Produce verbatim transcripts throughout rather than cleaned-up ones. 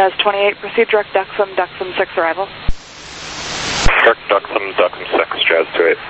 Jazz twenty-eight, proceed direct Duxum, Duxum six arrival. Direct Duxum, Duxum six, Jazz two eight.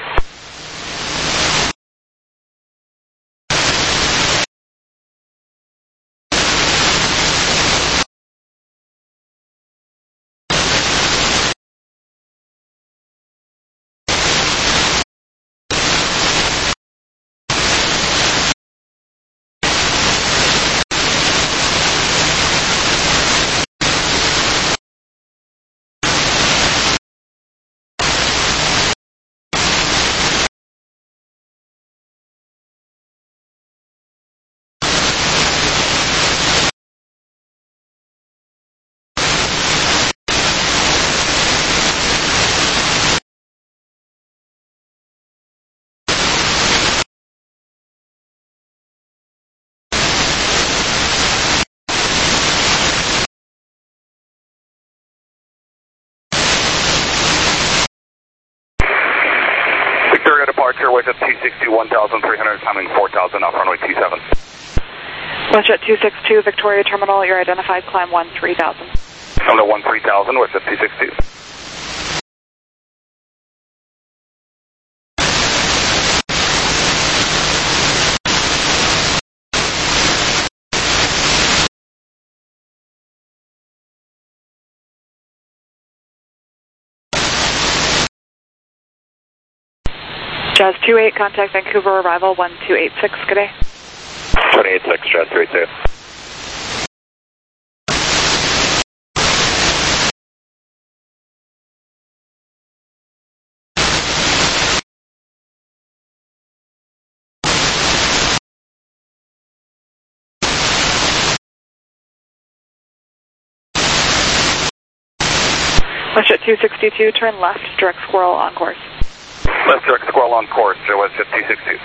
Victoria departure, Westjet two six two, one thousand three hundred, coming four thousand off runway two seven. Westjet two six two, Victoria Terminal, you're identified, climb one three thousand. Come to one three thousand, Westjet two six two. Jazz two eight, contact Vancouver arrival one two eight six, good day. two eight six, Jazz three two. Westjet two sixty-two, turn left, direct Squirrel on course. Left direct Squirrel on course, Westjet two six two.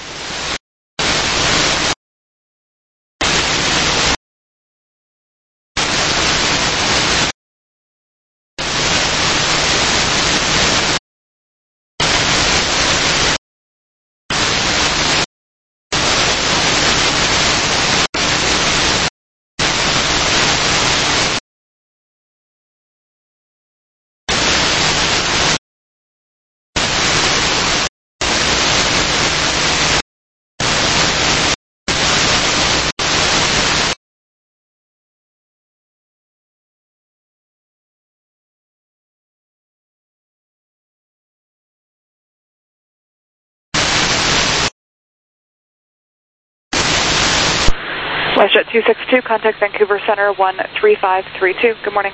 Westjet two six two, contact Vancouver Center one three five three two. Good morning.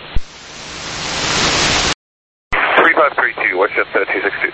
three five three two, Westjet uh, two six two.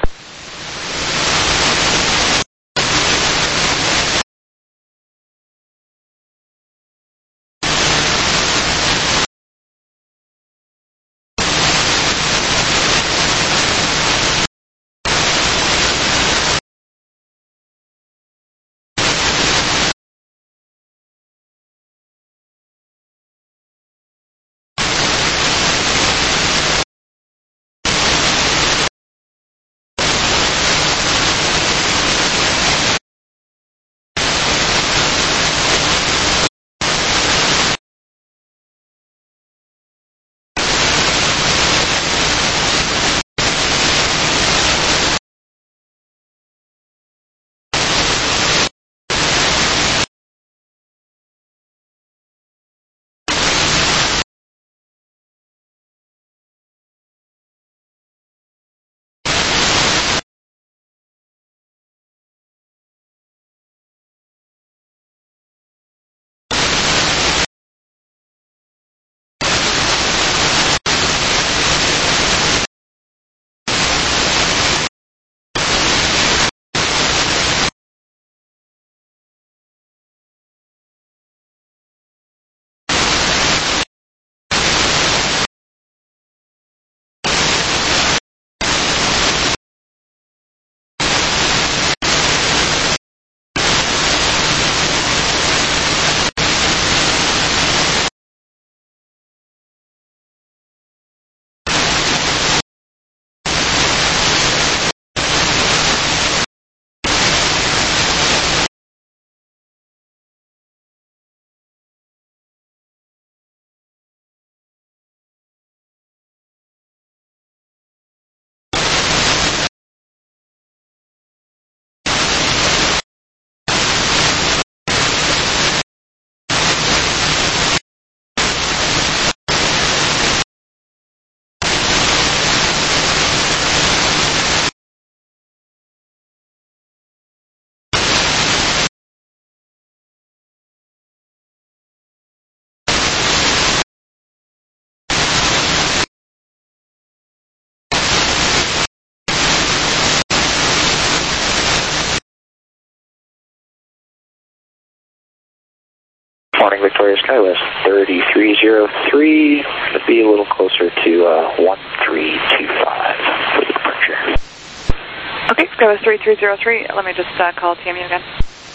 Morning, Victoria Skywest thirty-three zero three. It'll be a little closer to uh, one three two five for the departure. Okay, Skywest three three zero three. Let me just uh, call T M U again.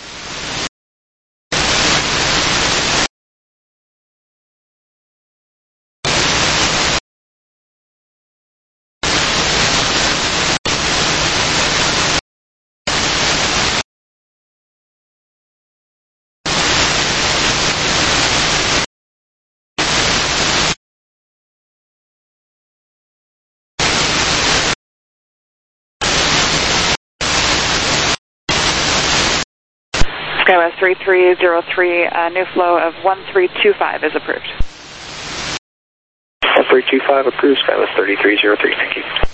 Skywest three three zero three, uh, new flow of one three two five is approved. one three two five approved, Skywest thirty-three zero three, thank you.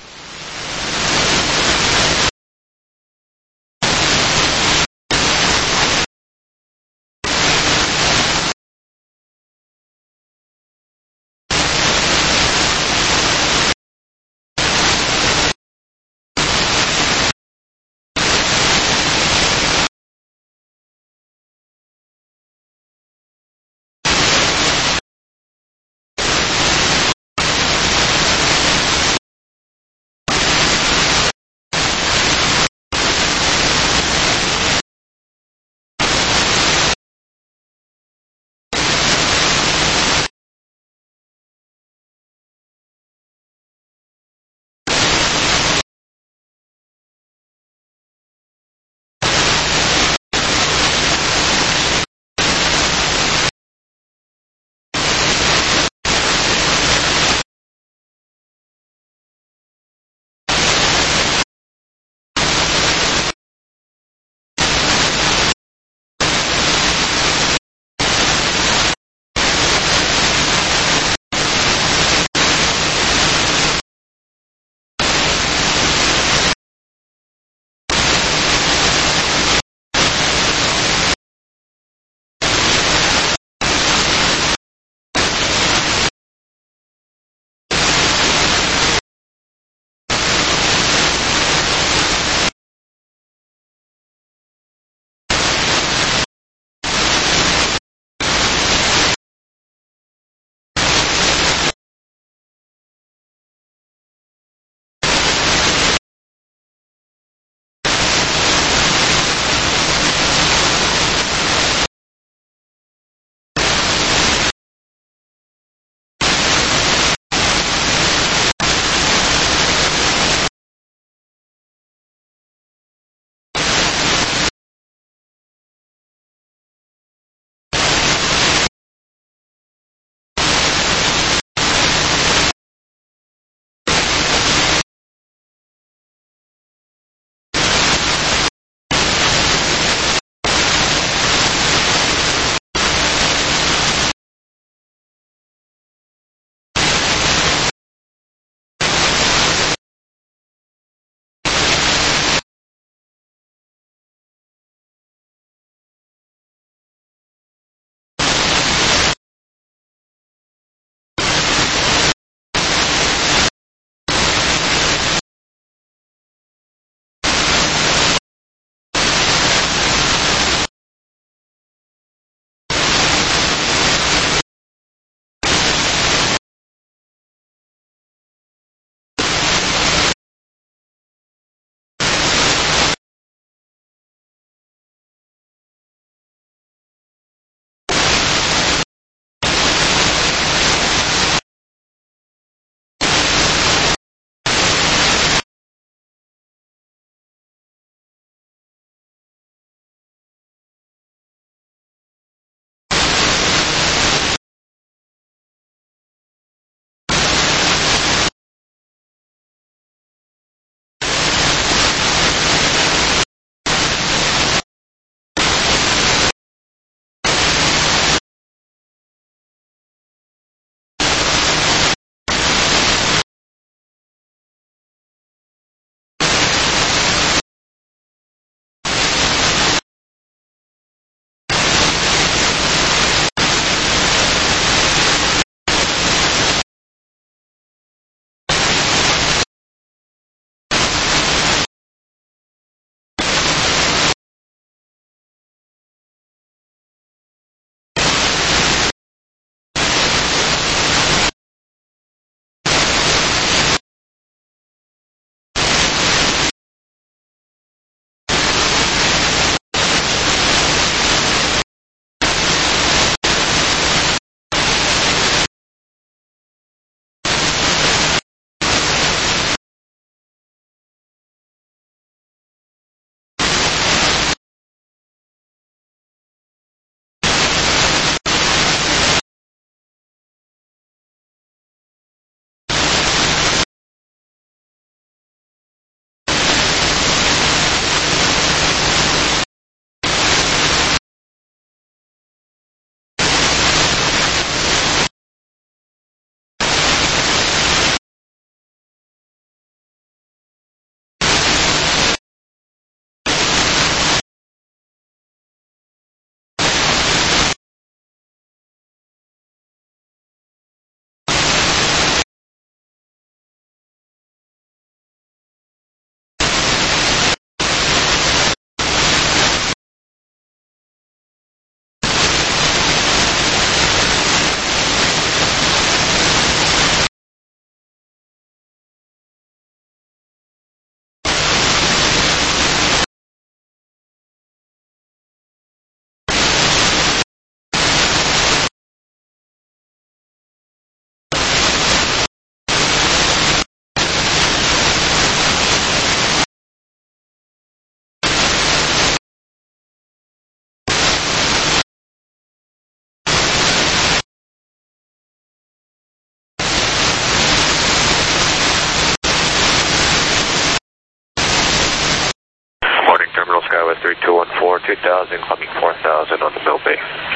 thousand, climbing four thousand on the Mill Bay.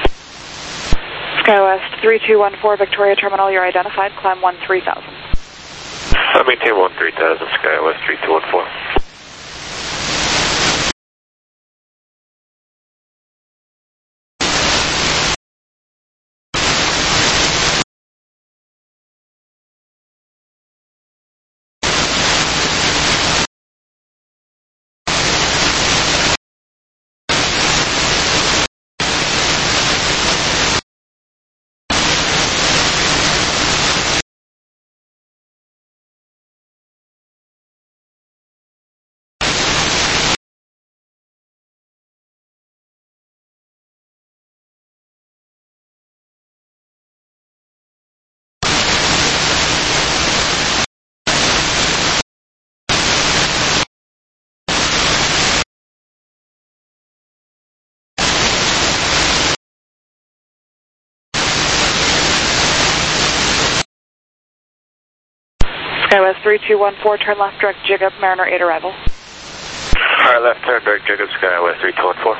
SkyWest three two one four, Victoria Terminal, you're identified, climb one three thousand. I maintain one three thousand, SkyWest three two one four. SkyWest three two one four, turn left, direct jig up, Mariner eight arrival. Alright, left turn, direct jig up, SkyWest three two one four.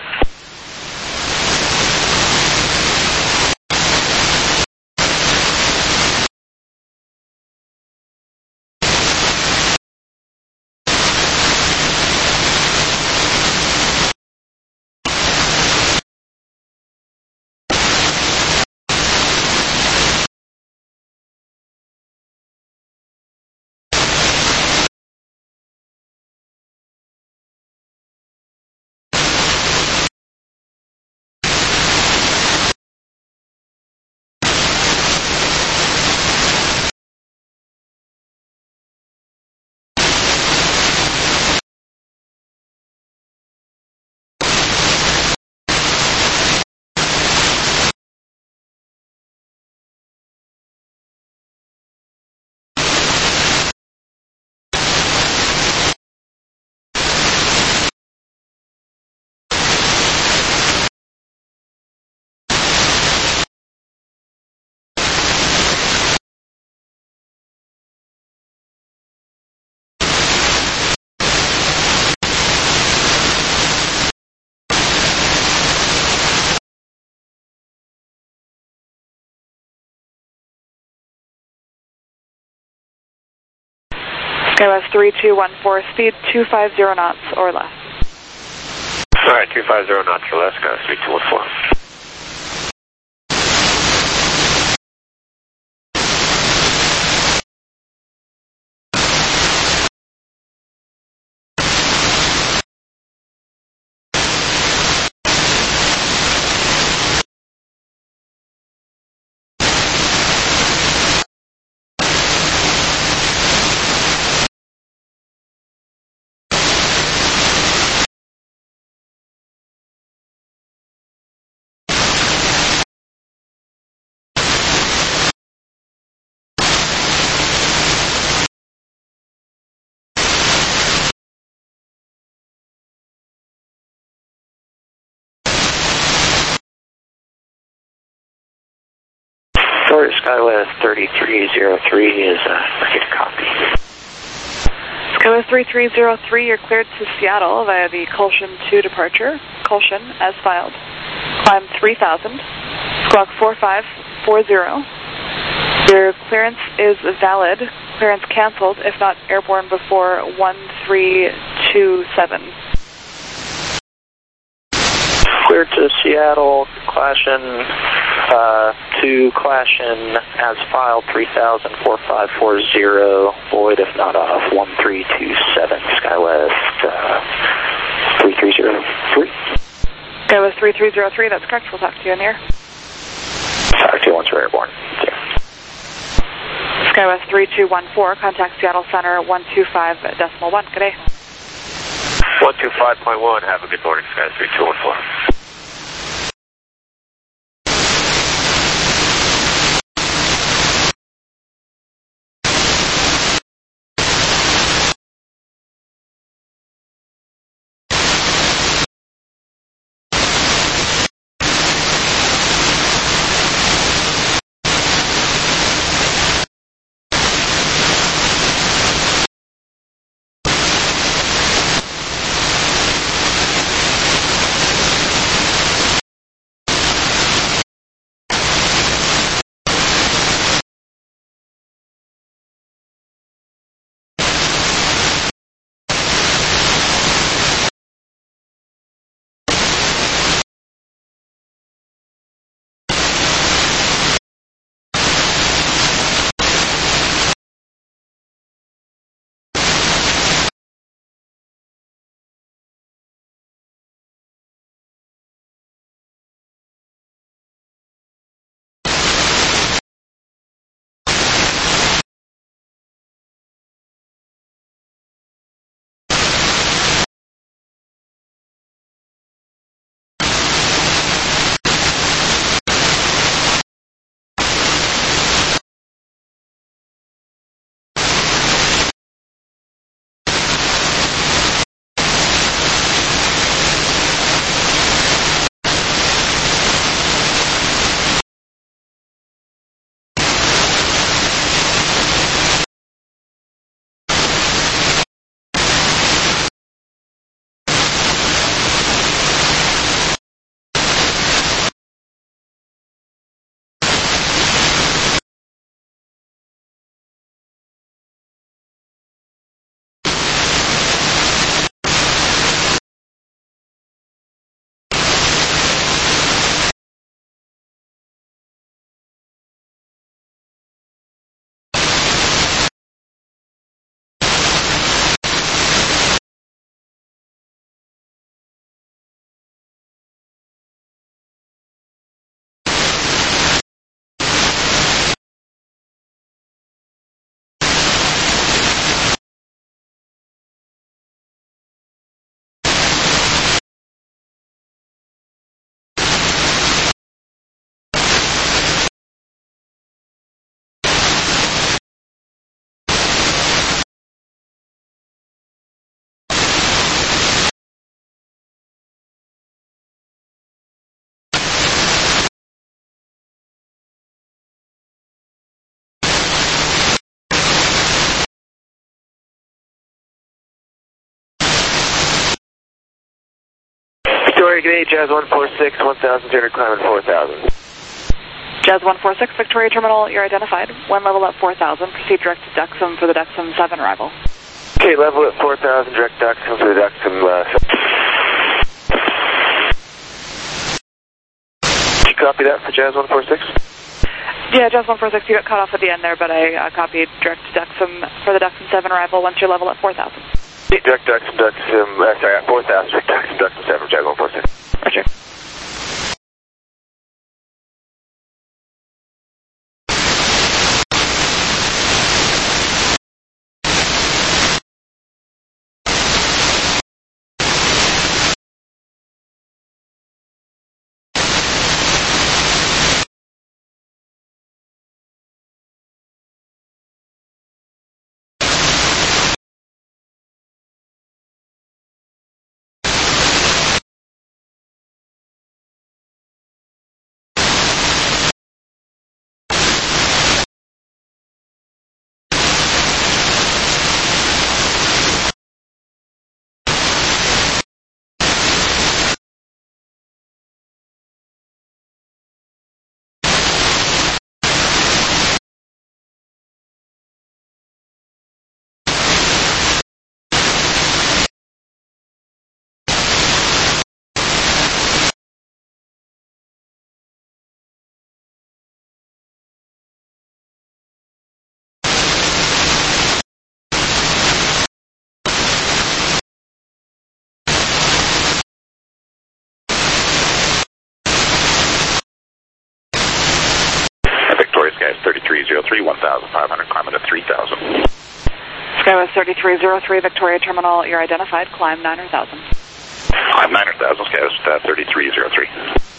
SkyWest three two one four, speed two five zero knots or less. Alright, two five zero knots or less, SkyWest three two one four. Sorry, SkyWest thirty-three zero three is uh, ready to copy. SkyWest three three zero three, you're cleared to Seattle via the Colshan two departure. Colshan, as filed. Climb three thousand. Squawk four five four zero. Your clearance is valid. Clearance canceled if not airborne before one three two seven. Cleared to Seattle, Clashin, uh, to Clashin, as filed, three thousand, four five four zero, void if not off, one three two seven, SkyWest, uh, three three zero three. SkyWest three three zero three, that's correct, we'll talk to you in here. Talk to you once we're airborne. Yeah. SkyWest three two one four, contact Seattle Center one two five decimal one, good day. one two five point one, have a good morning, SkyWest three two one four. Victoria, good day, Jazz one four six, one thousand two hundred, climbing four thousand. Jazz one four six, Victoria Terminal, you're identified. One level at four thousand, proceed direct to Dexum for the Dexum seven arrival. Okay, level at four thousand, direct Dexum for the Dexum uh, Did you copy that for Jazz one four six? Yeah, Jazz one four six, you got cut off at the end there, but I uh, copied direct to Dexum for the Dexum seven arrival once you're level at four thousand. Direct Dexum, Dexum, uh, sorry, at four thousand, direct Dexum, Dexum seven, Jazz one four six. Roger. thirty-three zero three, one thousand five hundred, climbing to three thousand. SkyWest thirty-three zero three, Victoria Terminal, you're identified. Climb nine thousand. Climb nine thousand, SkyWest uh, thirty-three zero three.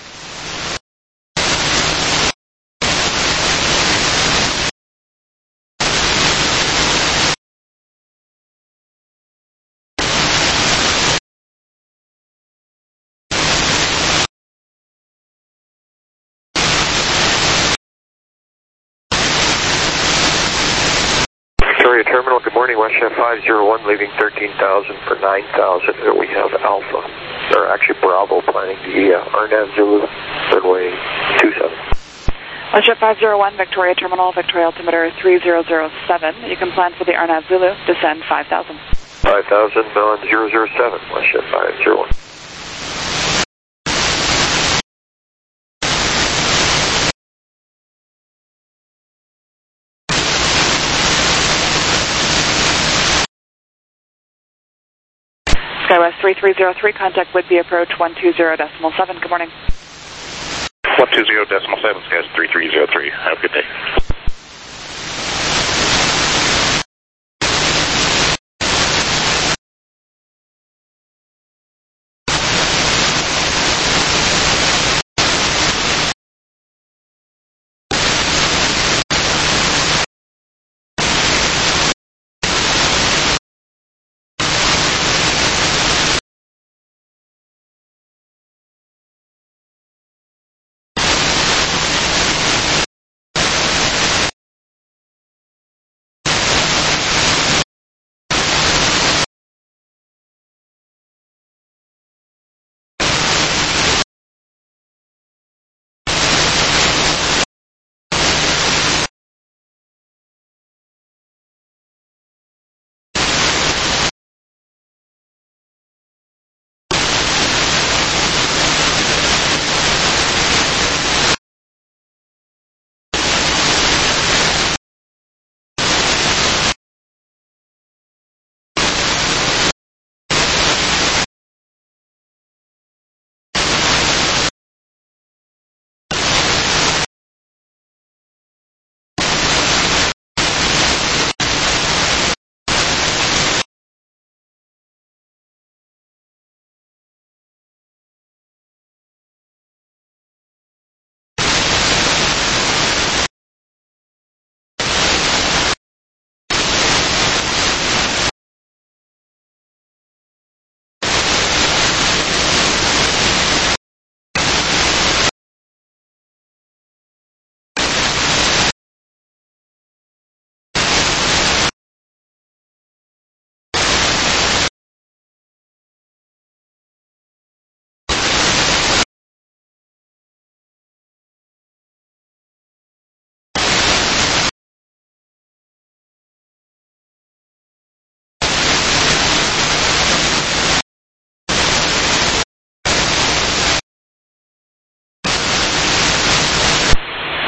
Victoria Terminal, good morning, West Chef five zero one, leaving thirteen thousand for nine thousand. We have Alpha, or actually Bravo, planning the uh, Arnav Zulu, runway two seven. West Chef five zero one, Victoria Terminal, Victoria altimeter three zero zero seven. You can plan for the Arnav Zulu, descend five thousand. five thousand on zero zero seven, West Chef five zero one. SkyWest three three zero three, contact Whidbey approach one two zero decimal seven. Good morning. one two zero decimal seven, SkyWest three three zero three. Have a good day.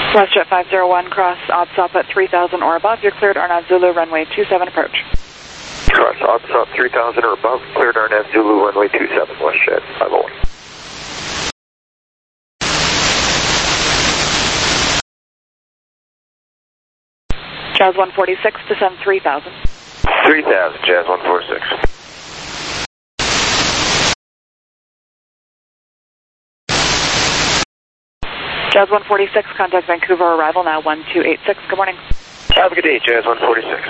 WestJet five zero one, cross OPSOP at three thousand or above. You're cleared Arnav Zulu, runway two seven, approach. Cross OPSOP three thousand or above, cleared Arnav Zulu, runway two seven, WestJet five oh one. Jazz one forty-six, descend three thousand. three thousand, Jazz one forty-six. Jazz one forty-six, contact Vancouver arrival now one two eight six. Good morning. Have a good day, Jazz one forty-six.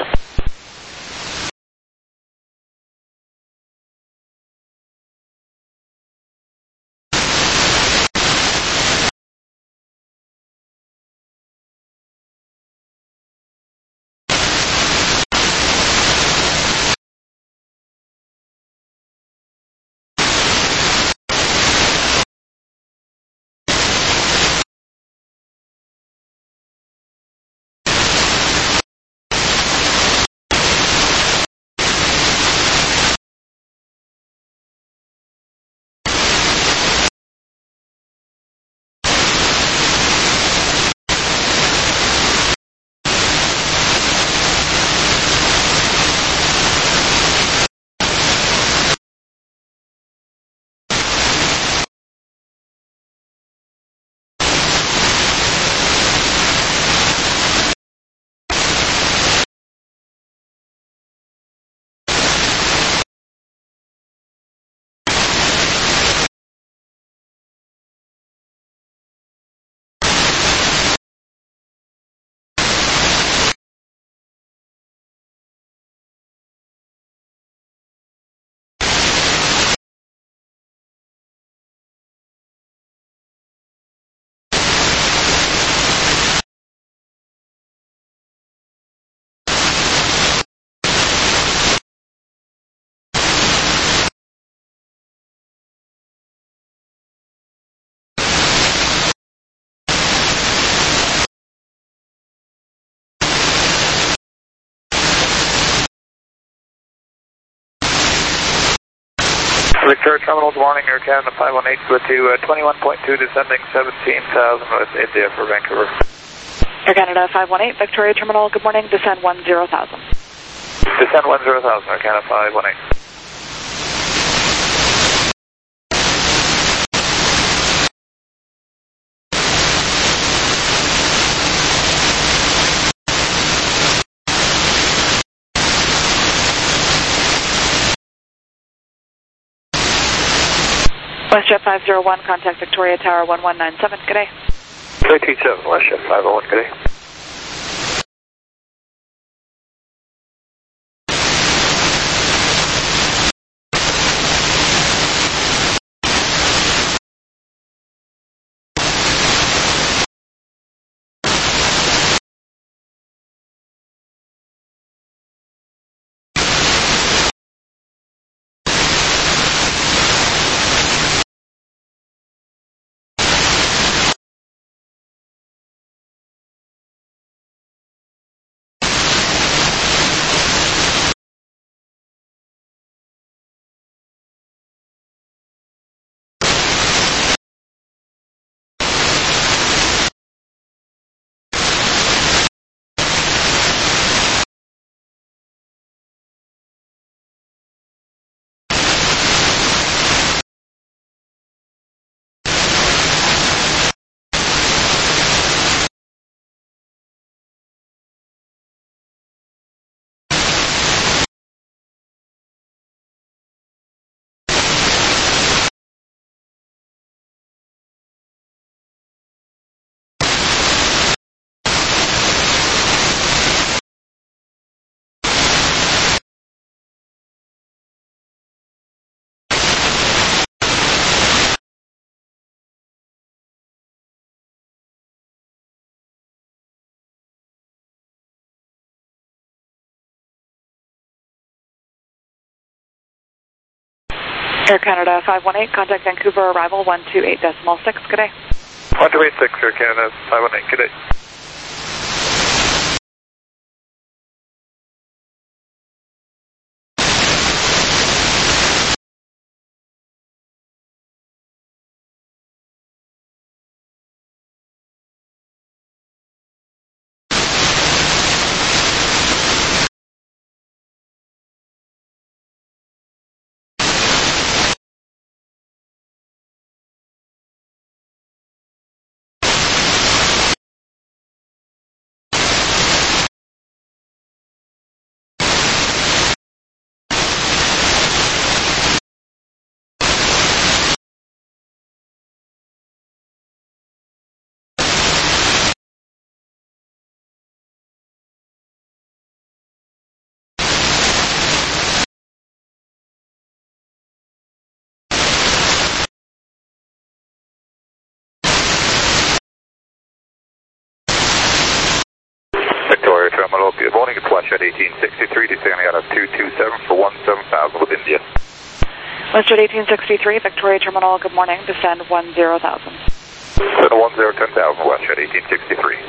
Victoria Terminal, good morning, Air Canada five one eight with you, uh, twenty-one point two, descending seventeen thousand with India for Vancouver. Air Canada five one eight, Victoria Terminal, good morning, descend one zero thousand. Descend one zero thousand, Air Canada five one eight. WestJet five zero one, contact Victoria Tower one one nine seven. Good day. three two seven, WestJet five oh one, good day. Air Canada five one eight, contact Vancouver arrival one two eight decimal six. Good day. one two eight six, Air Canada five one eight, good day. Terminal. Good morning, it's WestJet eighteen sixty-three, descending out of two two seven for one seven thousand with India. WestJet eighteen sixty-three, Victoria Terminal, good morning, descend one zero thousand. Descend one zero ten thousand, WestJet eighteen sixty-three.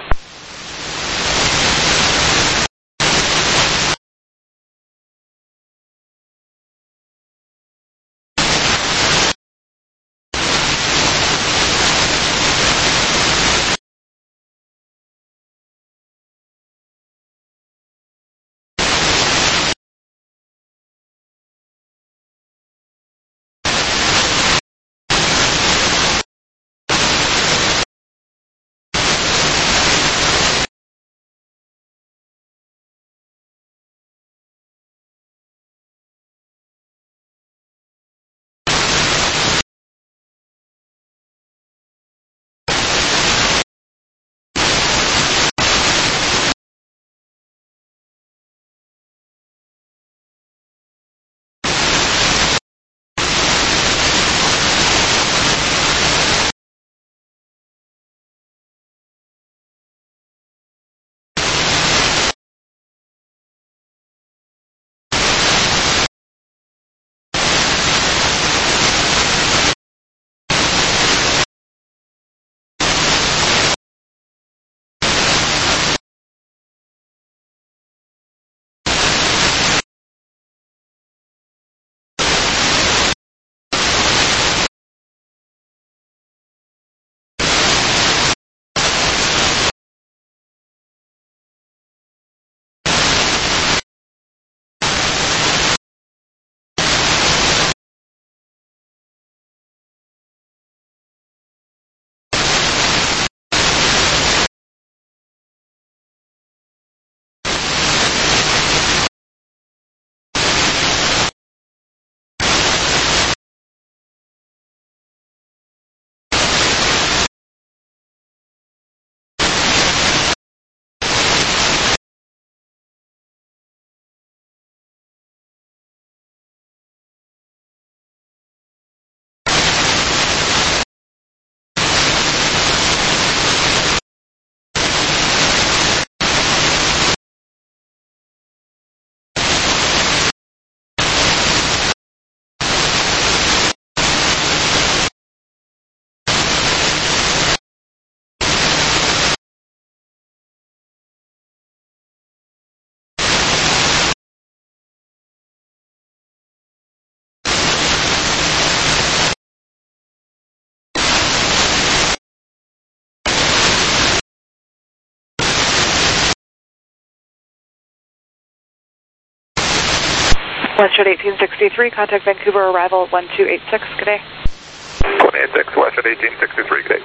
WestJet eighteen sixty-three, contact Vancouver arrival at one two eight six, good day. one eight six, WestJet eighteen sixty-three, good day.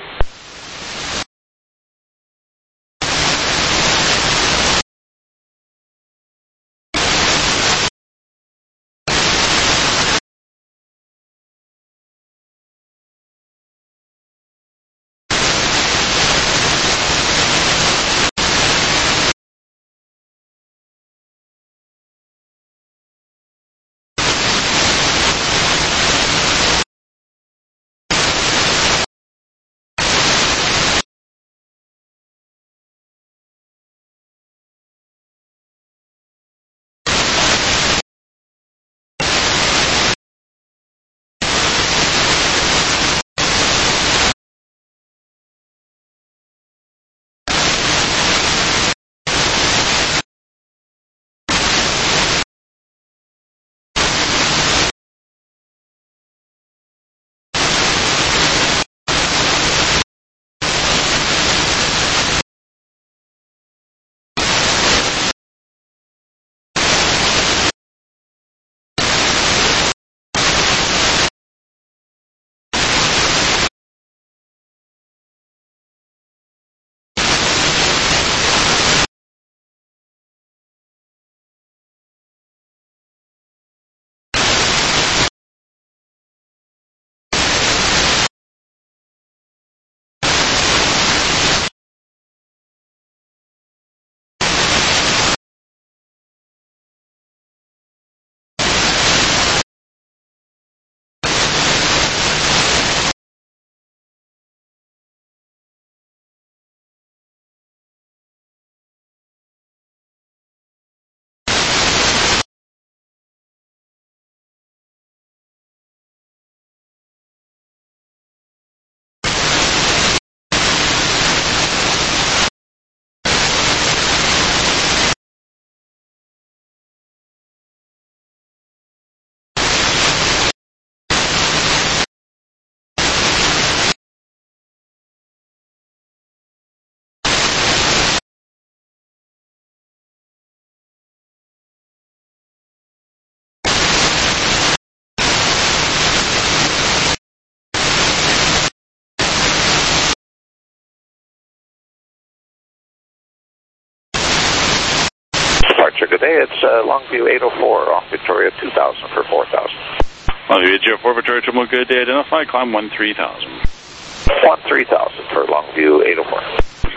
departure. Good day. It's uh, Longview eight oh four off Victoria two thousand for four thousand. Longview eight oh four, Victoria Terminal, good day. Identify, climb one three thousand. one three thousand for Longview eight oh four.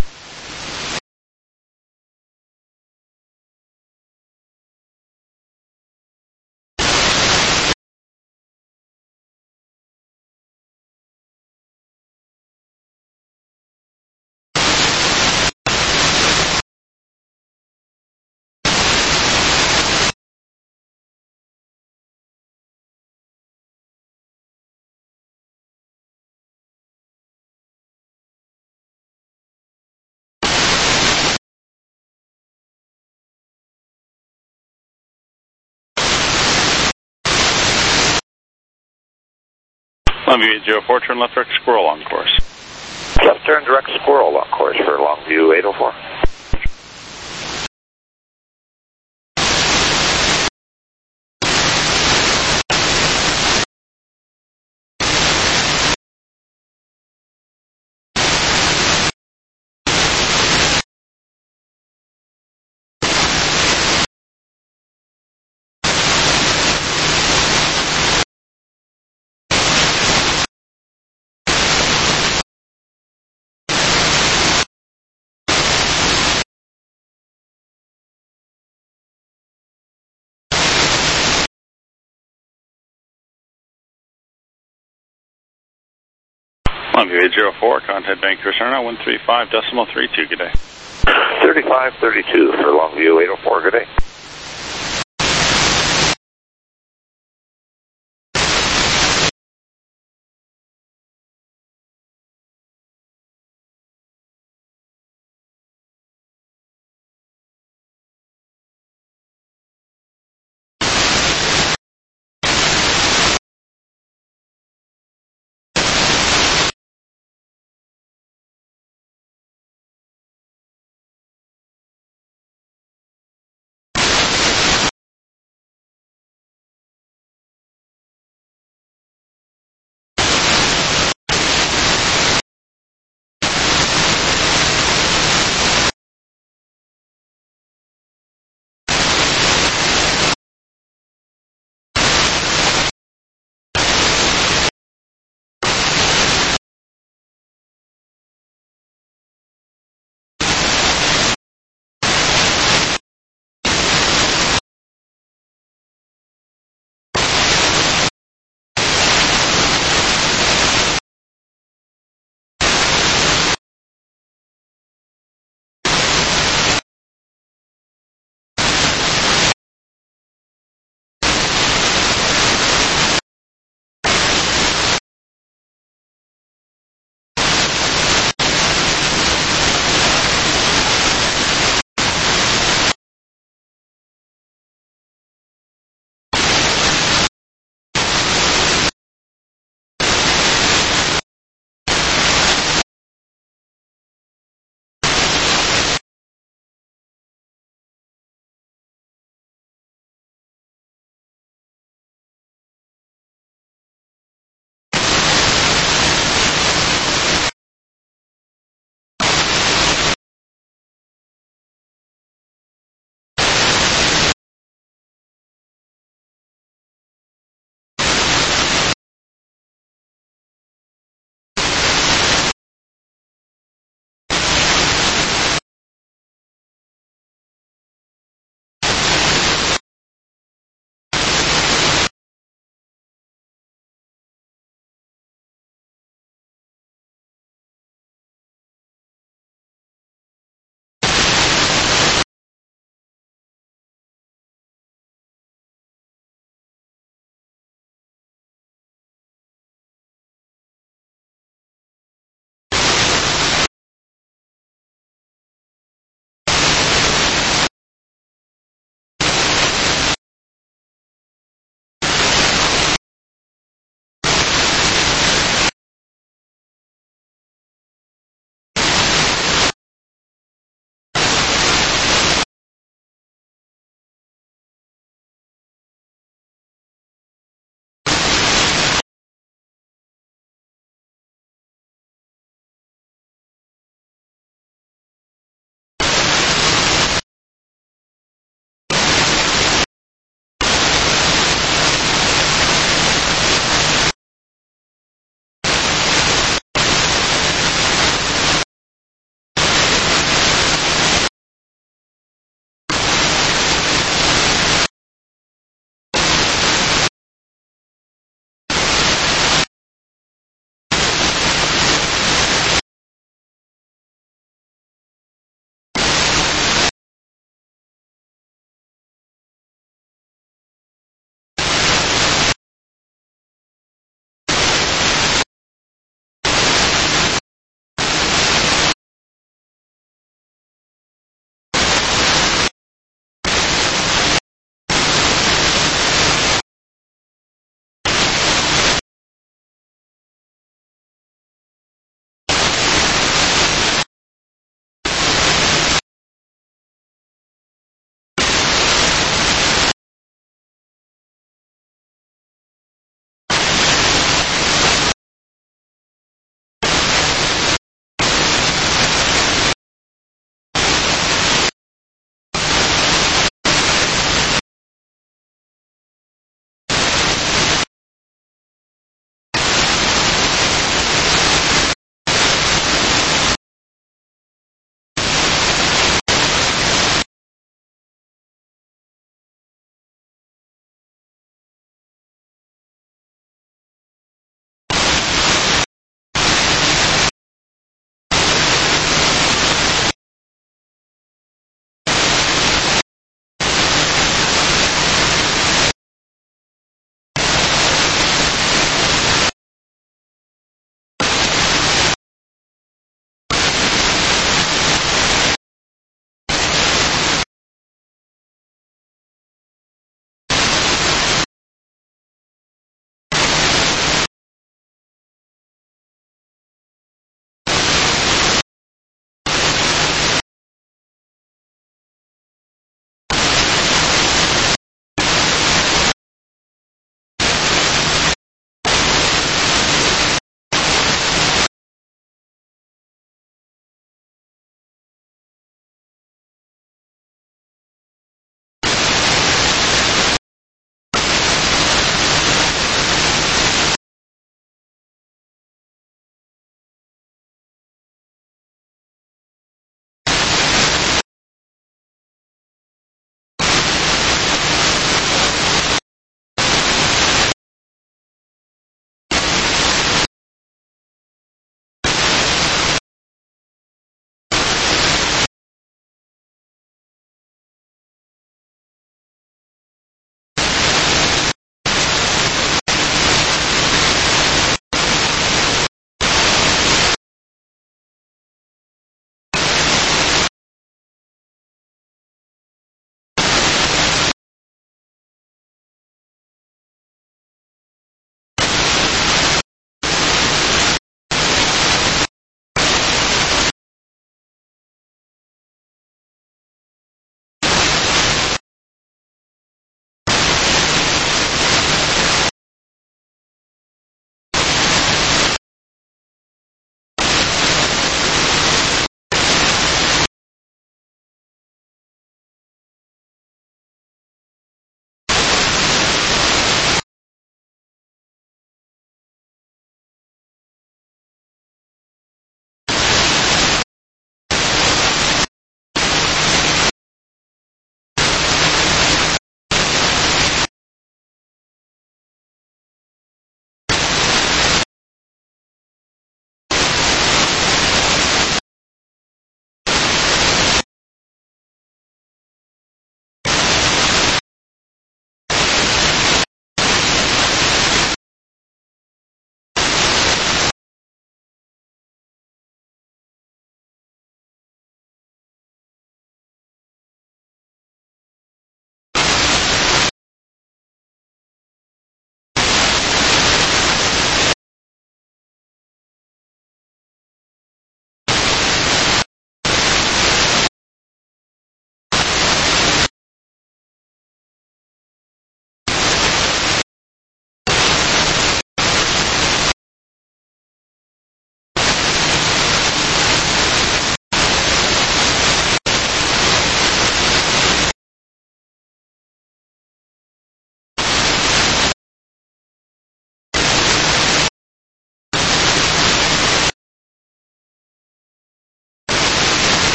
Longview eight oh four, turn left direct squirrel on course. Left turn direct squirrel on course for Longview eight oh four. Longview eight oh four, contact Vancouver Center, one three five decimal three two, good day. thirty-five thirty-two for Longview eight oh four, good day.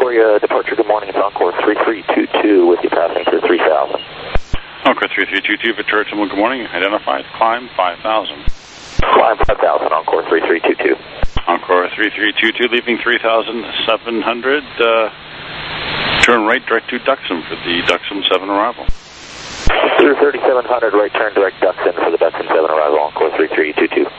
Victoria departure, good morning. It's Encore three three two two with you passing through three thousand. Encore three three two two, Victoria Terminal, good morning. Identified, climb five thousand. Climb five thousand, Encore three three two two. Encore three three two two, leaving three thousand seven hundred. Uh, turn right direct to Duxham for the Duxham seven arrival. Through thirty-seven hundred, right turn direct Duxton for the Duxton seven arrival, Encore three three two two.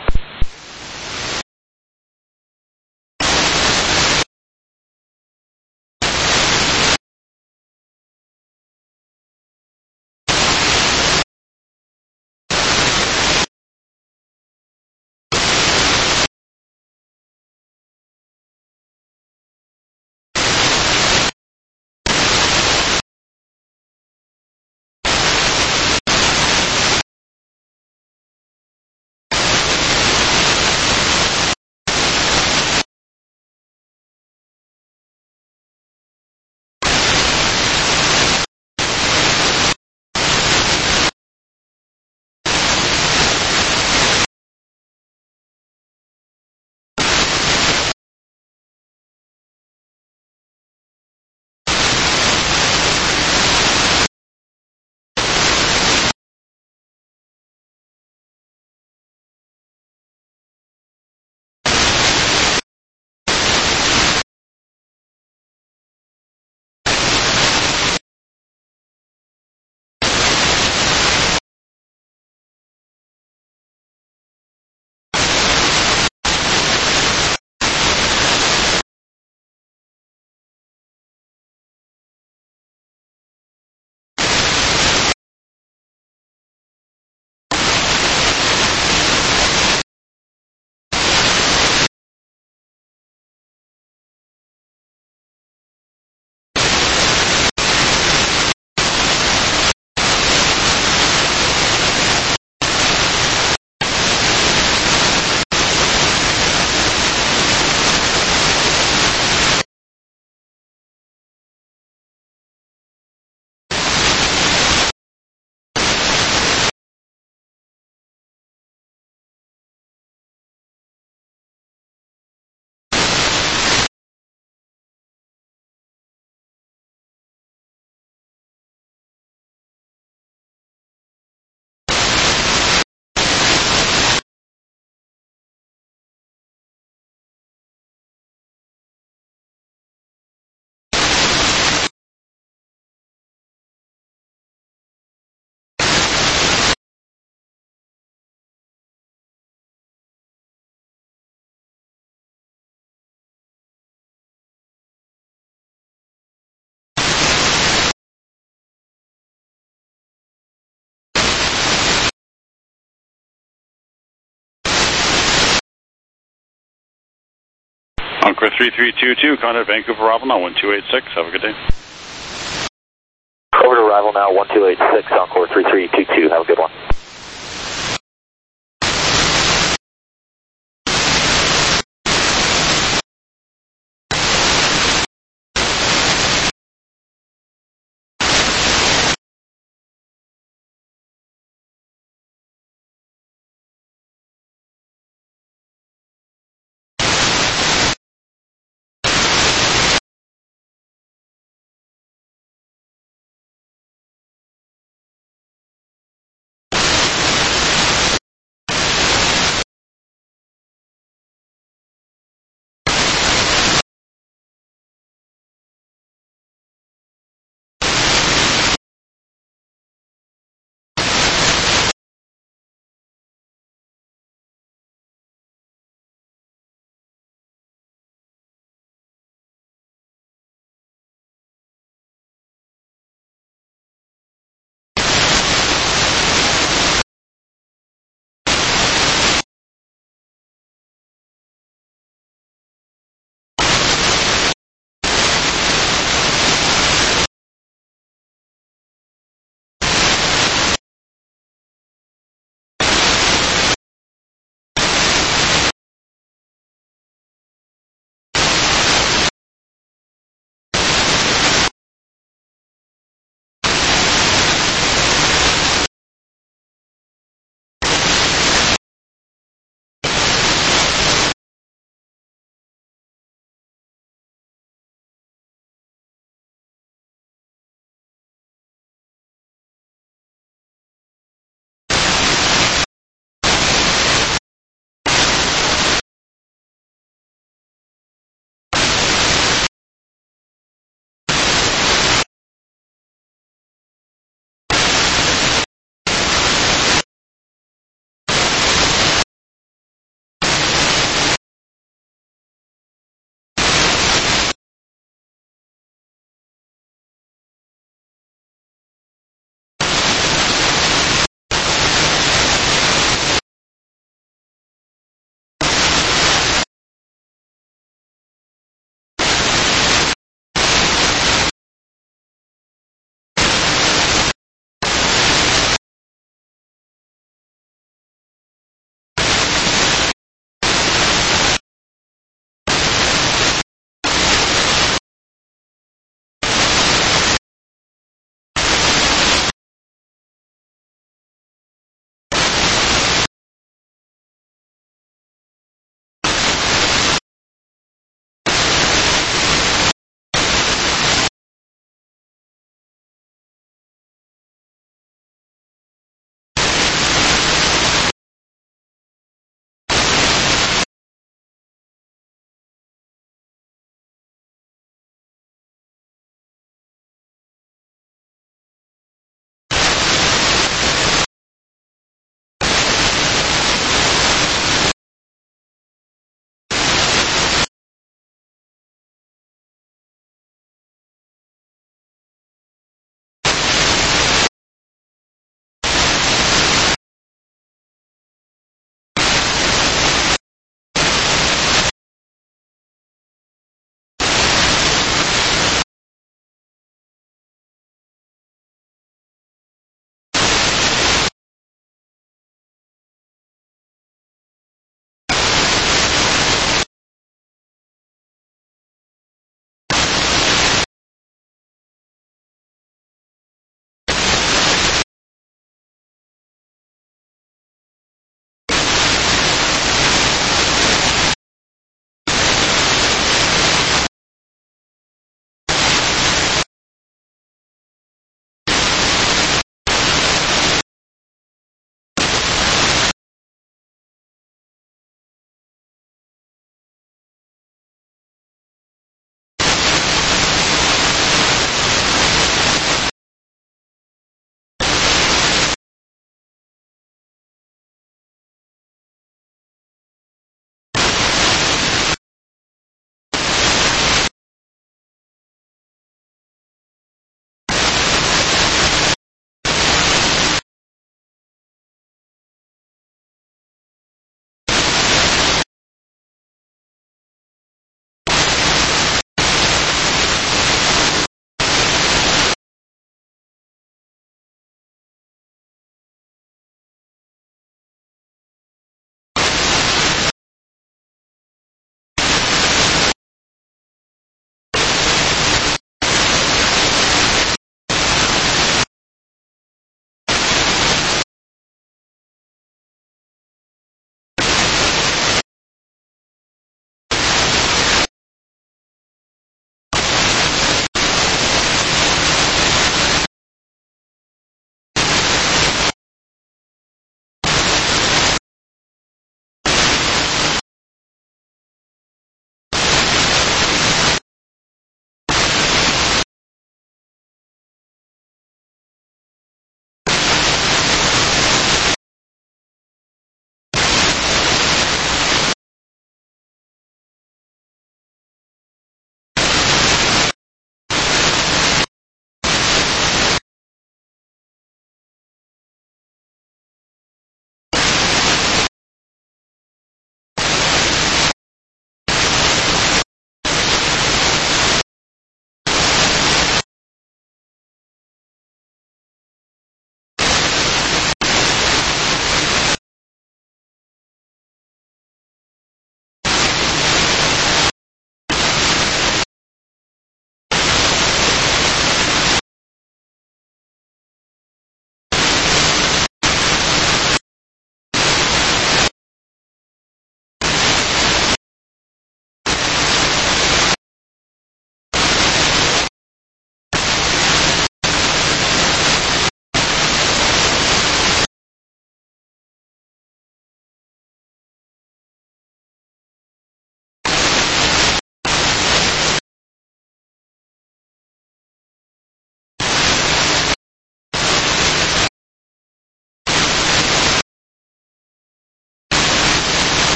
Encore three three two two, contact Vancouver arrival now one two eight six. Have a good day. Over to arrival now one two eight six, Encore three three two two. Have a good one.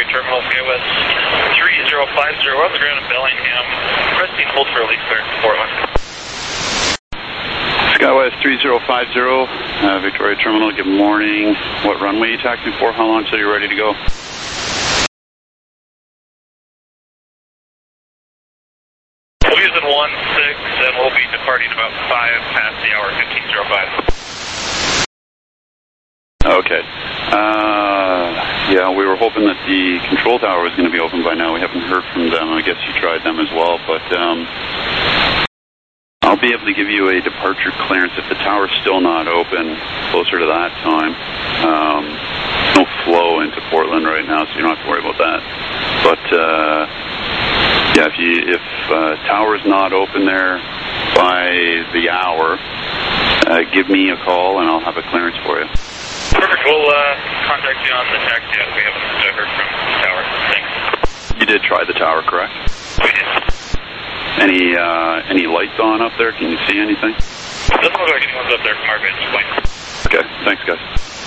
Terminal, SkyWest three zero five zero, on the ground in Bellingham, requesting hold for release clearance to Portland. SkyWest three zero five zero, uh, Victoria Terminal, good morning. What runway are you taxiing for? How long till you're ready to go? We'll be using one six, and we'll be departing about five past the hour, fifteen oh five. Okay. Uh, yeah, we were hoping that the control tower was going to be open by now. We haven't heard from them. I guess you tried them as well, but um, I'll be able to give you a departure clearance if the tower's still not open closer to that time. Um, no flow into Portland right now, so you don't have to worry about that. But uh, yeah, if you if uh, tower's not open there by the hour, uh, give me a call and I'll have a clearance for you. Perfect. We'll uh, contact you on the taxi as we haven't uh, heard from the tower. Thanks. You did try the tower, correct? We did. Any uh, any lights on up there? Can you see anything? Doesn't look like anyone's up there from our vantage point. Okay, thanks, guys.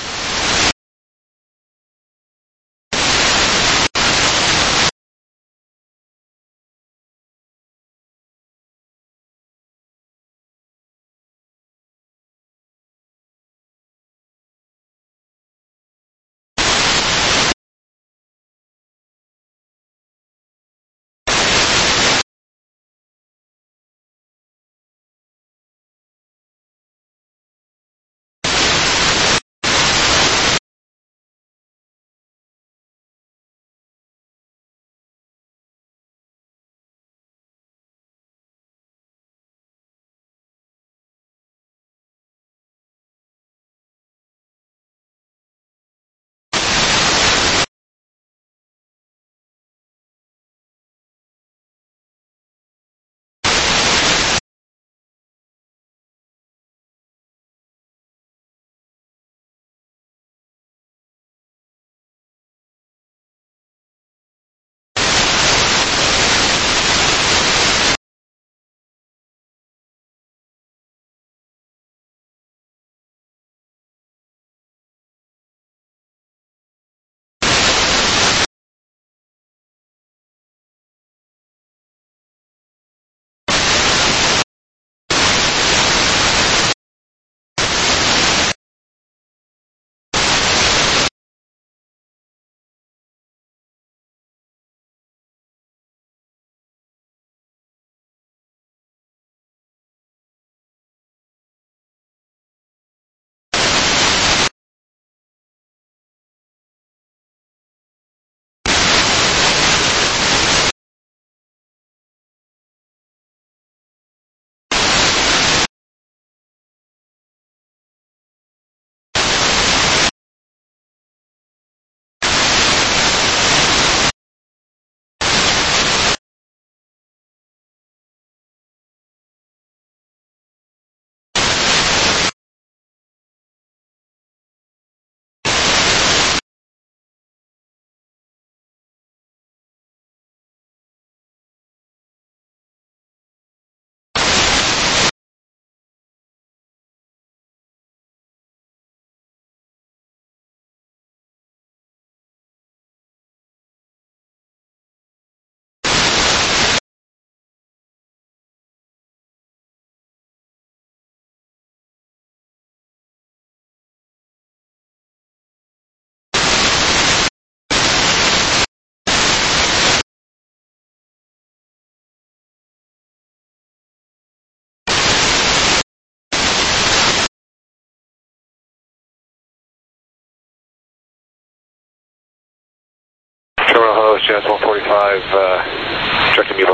Terminal, hello, Jazz one forty-five, uh, checking Evo.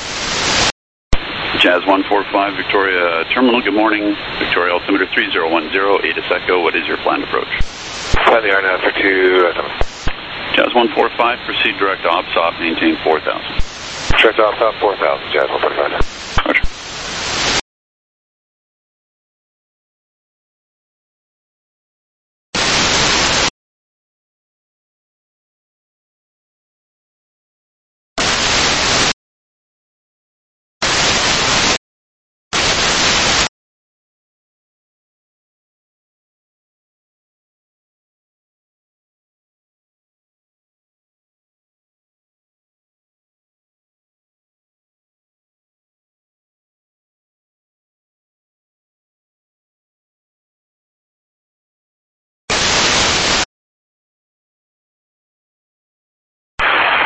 Jazz one forty-five, Victoria Terminal, good morning. Victoria altimeter three zero one zero, A D S Echo, what is your planned approach? Plan the R N A for two, uh, Jazz one forty-five, proceed direct to OPSOP, maintain four thousand. Direct off top four thousand, Jazz one forty-five. Roger.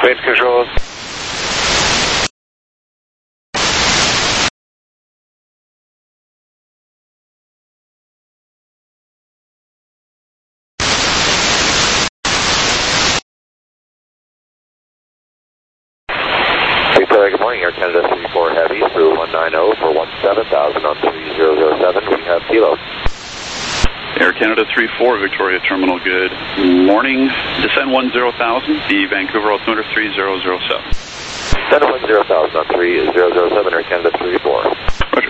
Wind control. Good morning, Air Canada three four Heavy through one nine zero for one seven thousand on three zero zero seven. We have kilo. Air Canada three four, Victoria Terminal, good morning. Descend one zero thousand, the Vancouver altimeter three zero zero seven. Descend one zero thousand on three zero zero seven, Air Canada three four. Roger.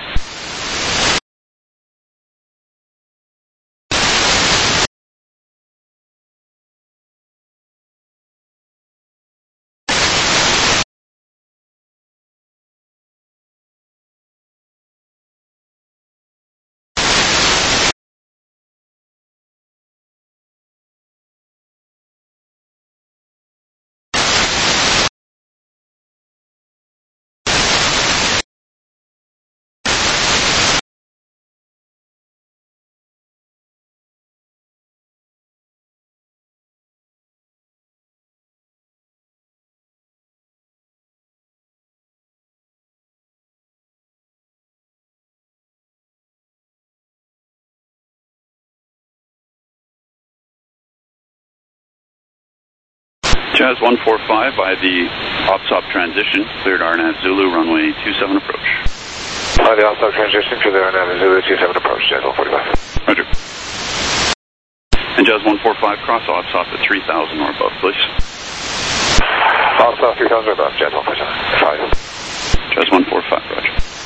Jazz one four five by the OPSOP transition, cleared Arnaz Zulu, runway two seven approach. By the OPSOP transition to the Arnaz Zulu two seven approach, Jazz one forty-five. Roger. And Jazz one four five, cross OPSOP at three thousand or above, please. OPSOP three thousand or above, Jazz one four five. Jazz one four five, roger.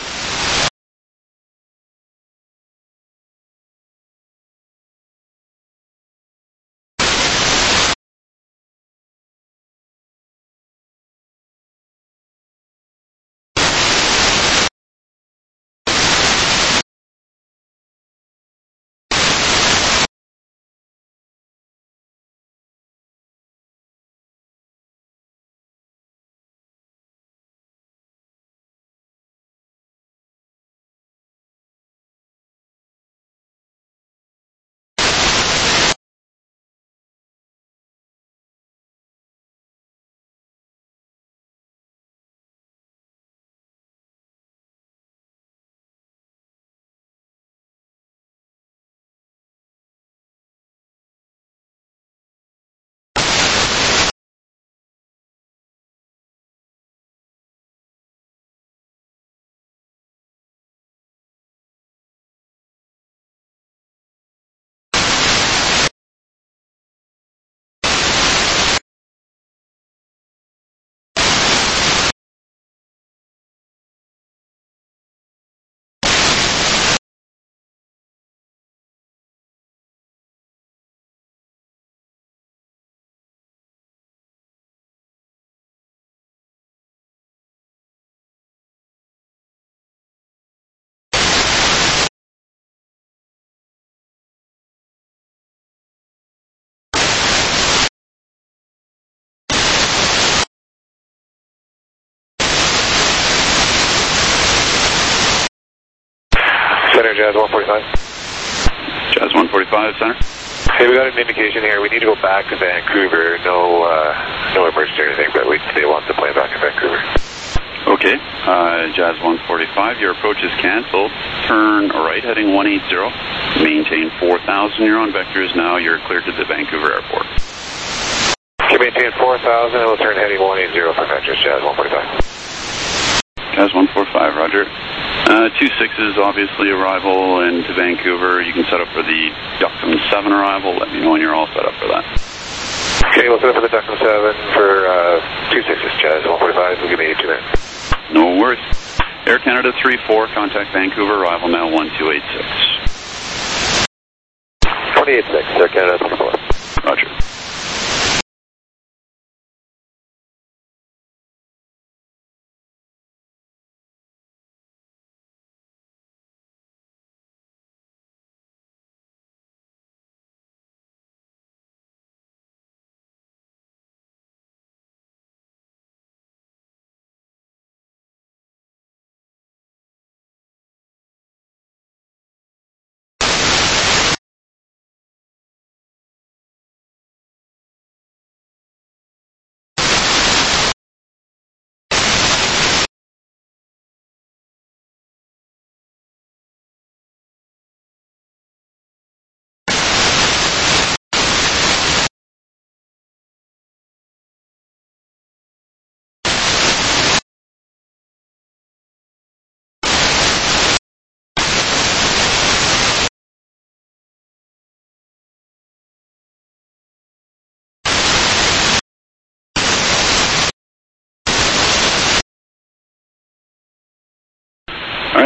Center, Jazz one forty-five. Jazz one forty-five, center. Hey, we got an indication here. We need to go back to Vancouver. No uh, no emergency or anything, but we they want the plane back in Vancouver. Okay, uh, Jazz one forty-five, your approach is canceled. Turn right heading one eighty. Maintain four thousand. You're on vectors now. You're cleared to the Vancouver airport. Okay, maintain four thousand and we'll turn heading one eighty for vectors, Jazz one forty-five. Jazz one forty-five, roger. Uh, two sixes, obviously, arrival into Vancouver. You can set up for the Duckham seven arrival. Let me know when you're all set up for that. Okay, we'll set up for the Duckham seven for uh, two sixes, Jazz one forty-five. We'll give me two minutes. No worries. Air Canada three four, contact Vancouver, arrival now one two eight six. one eight six, Air Canada three four. Roger.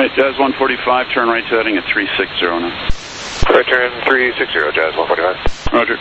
Jazz one forty-five, turn right to heading at three sixty now. Right turn three sixty, Jazz one forty-five. Roger.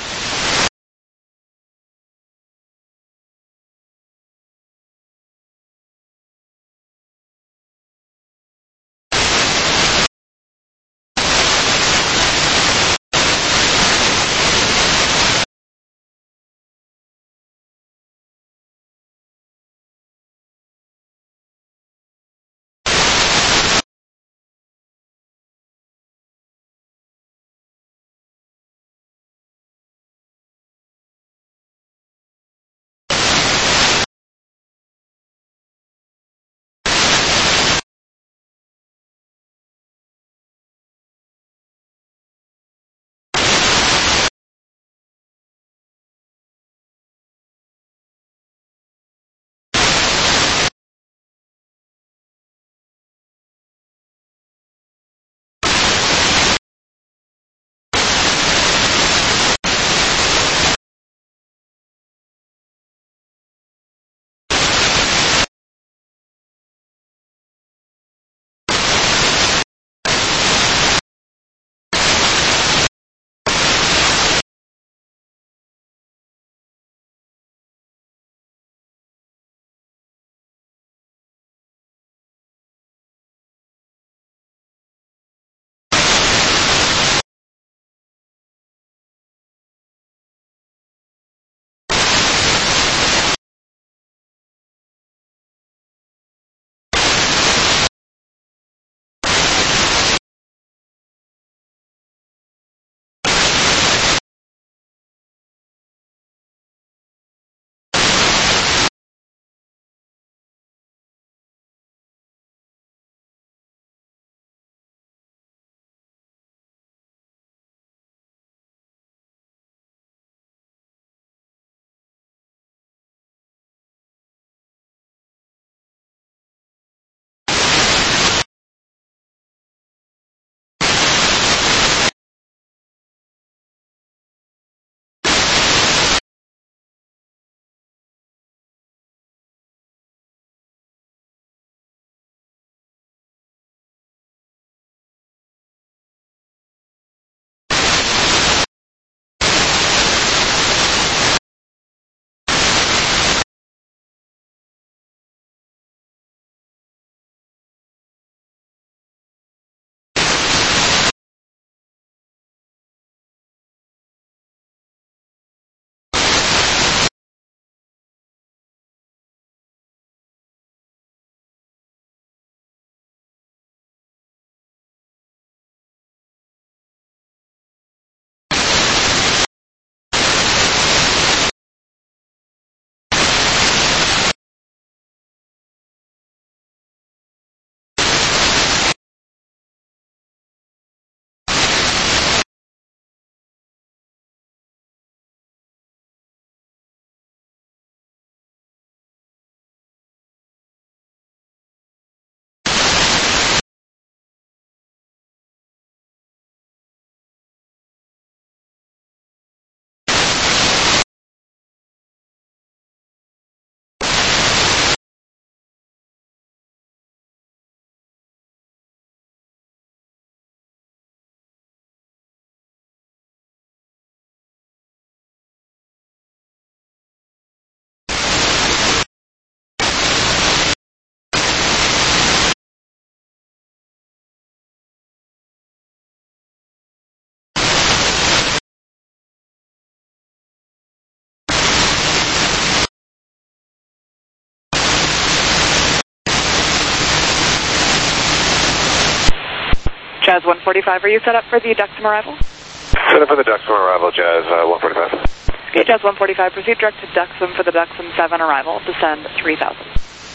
Jazz one forty-five, are you set up for the Duxom arrival? Set up for the Duxom arrival, Jazz uh, one forty-five. Okay, Jazz one forty-five, proceed direct to Duxom for the Duxom seven arrival, descend three thousand.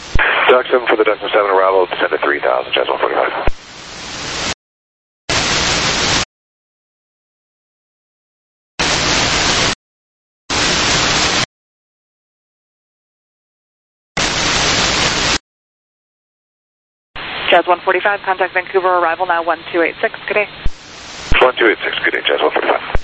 Duxom for the Duxom seven arrival, descend to three thousand, Jazz one forty-five. Jazz one forty-five, contact Vancouver arrival now one two eight six, good day. one two eight six, good day, Jazz one forty-five.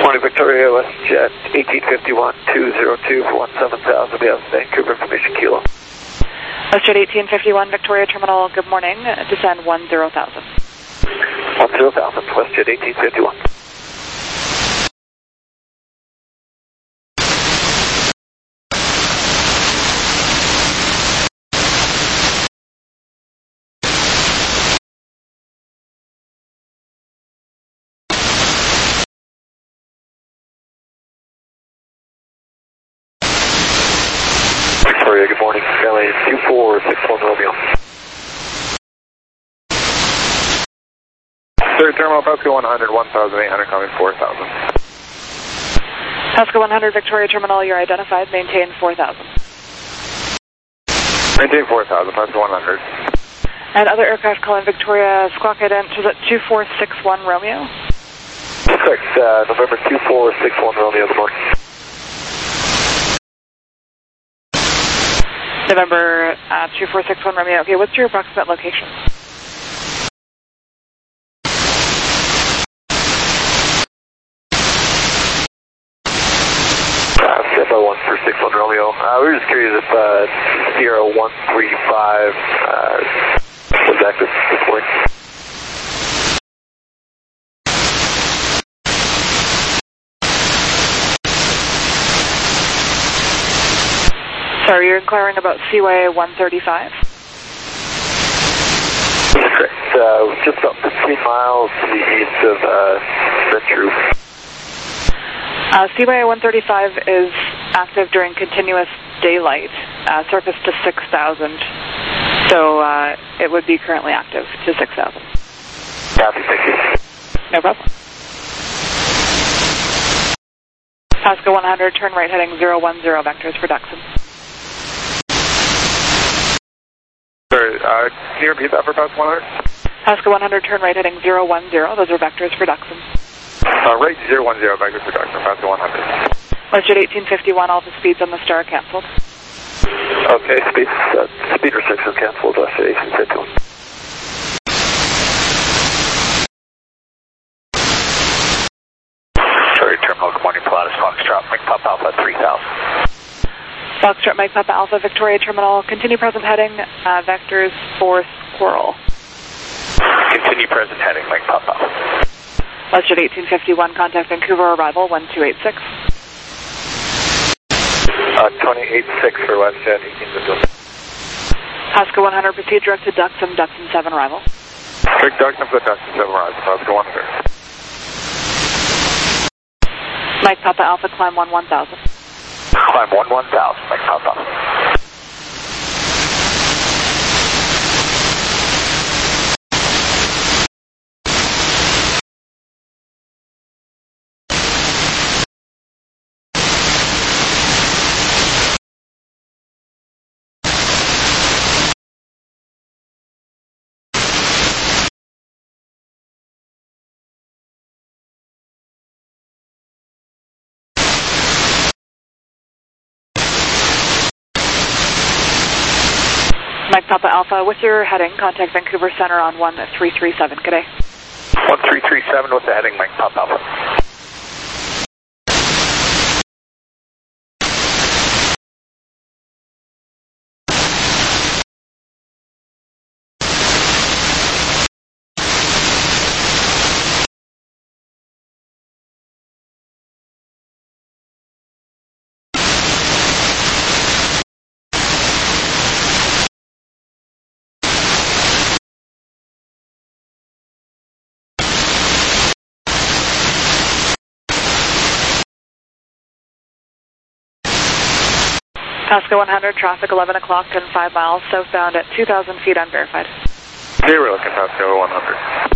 Morning, Victoria, WestJet eighteen fifty-one, two zero two for one seven thousand, yes, Vancouver information kilo. WestJet eighteen fifty-one, Victoria Terminal, good morning, descend one zero thousand. one zero thousand, WestJet eighteen fifty-one. Victoria, good morning, L A two four six one Romeo. Third terminal, Pasco one hundred, one thousand eight hundred, coming four thousand. Pasco one hundred, Victoria Terminal, you're identified, maintain four thousand. Maintain four thousand, Pasco one hundred. And other aircraft calling Victoria, squawk ident, is it two four six one Romeo? Correct, uh, November two four six one Romeo, good morning. November uh, two four six one Romeo. Okay, what's your approximate location? Uh, Stand by one for six one Romeo. Uh, we were just curious if uh, Sierra one three five uh, was active this morning. Sorry, you're inquiring about C Y A one thirty-five? Correct. Uh, just about fifteen miles to the east of uh, Venture. Uh, C Y A one thirty-five is active during continuous daylight, uh, surface to six thousand. So uh, it would be currently active to six thousand. Copy, thank you. No problem. Pasco one hundred, turn right heading zero one zero, vectors for Duxon. Sorry, uh, can you repeat that for Pasco one hundred? Pasco one hundred, turn right heading zero one zero, those are vectors for Duxon. Uh, right zero one zero, back to production, Pasco one hundred. WestJet eighteen fifty-one, all the speeds on the Star canceled. Okay, speed, uh, speed restrictions canceled, WestJet eighteen fifty-one. Sorry, terminal, good morning, Pilatus Foxtrot, Mike Pop Alpha three thousand. Foxtrot Mike Papa Alpha, Victoria Terminal, continue present heading, uh, vectors for Squirrel. Continue present heading, Mike Pop Alpha. WestJet eighteen fifty-one, contact Vancouver, arrival one two eight six. Uh, twenty-eight six for WestJet eighteen fifty-one. Pasco one hundred, proceed direct to Duxon, Duxon seven, arrival. Big Duxon for Duxon seven, rise, Pasco one hundred. Mike Papa Alpha, climb one one thousand. Climb one one thousand, Mike Pop Alpha. Mike Papa Alpha, with your heading, contact Vancouver Center on one three three seven. Good day. one three three seven with the heading, Mike Pop Alpha. Pasco one hundred, traffic eleven o'clock and five miles, southbound at two thousand feet unverified. Zero, looking Pasco one hundred.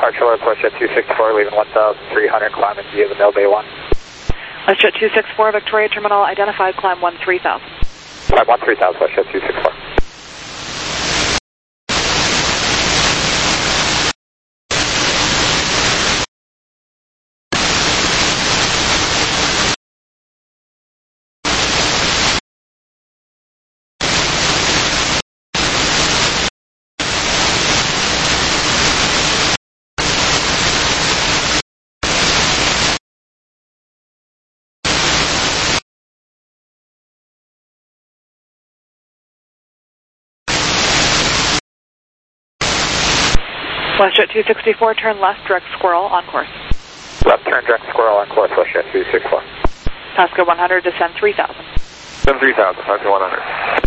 Departure alert, WestJet two sixty-four, leaving one thousand three hundred, climbing via the Mill Bay one. WestJet two sixty-four, Victoria Terminal identified, climb one three thousand. Climb one three thousand, WestJet two sixty-four. WestJet two sixty-four, turn left, direct Squirrel, on course. Left turn, direct Squirrel, on course, WestJet two sixty-four. Pasco one hundred, descend three thousand. Descend three thousand, Pasco one hundred.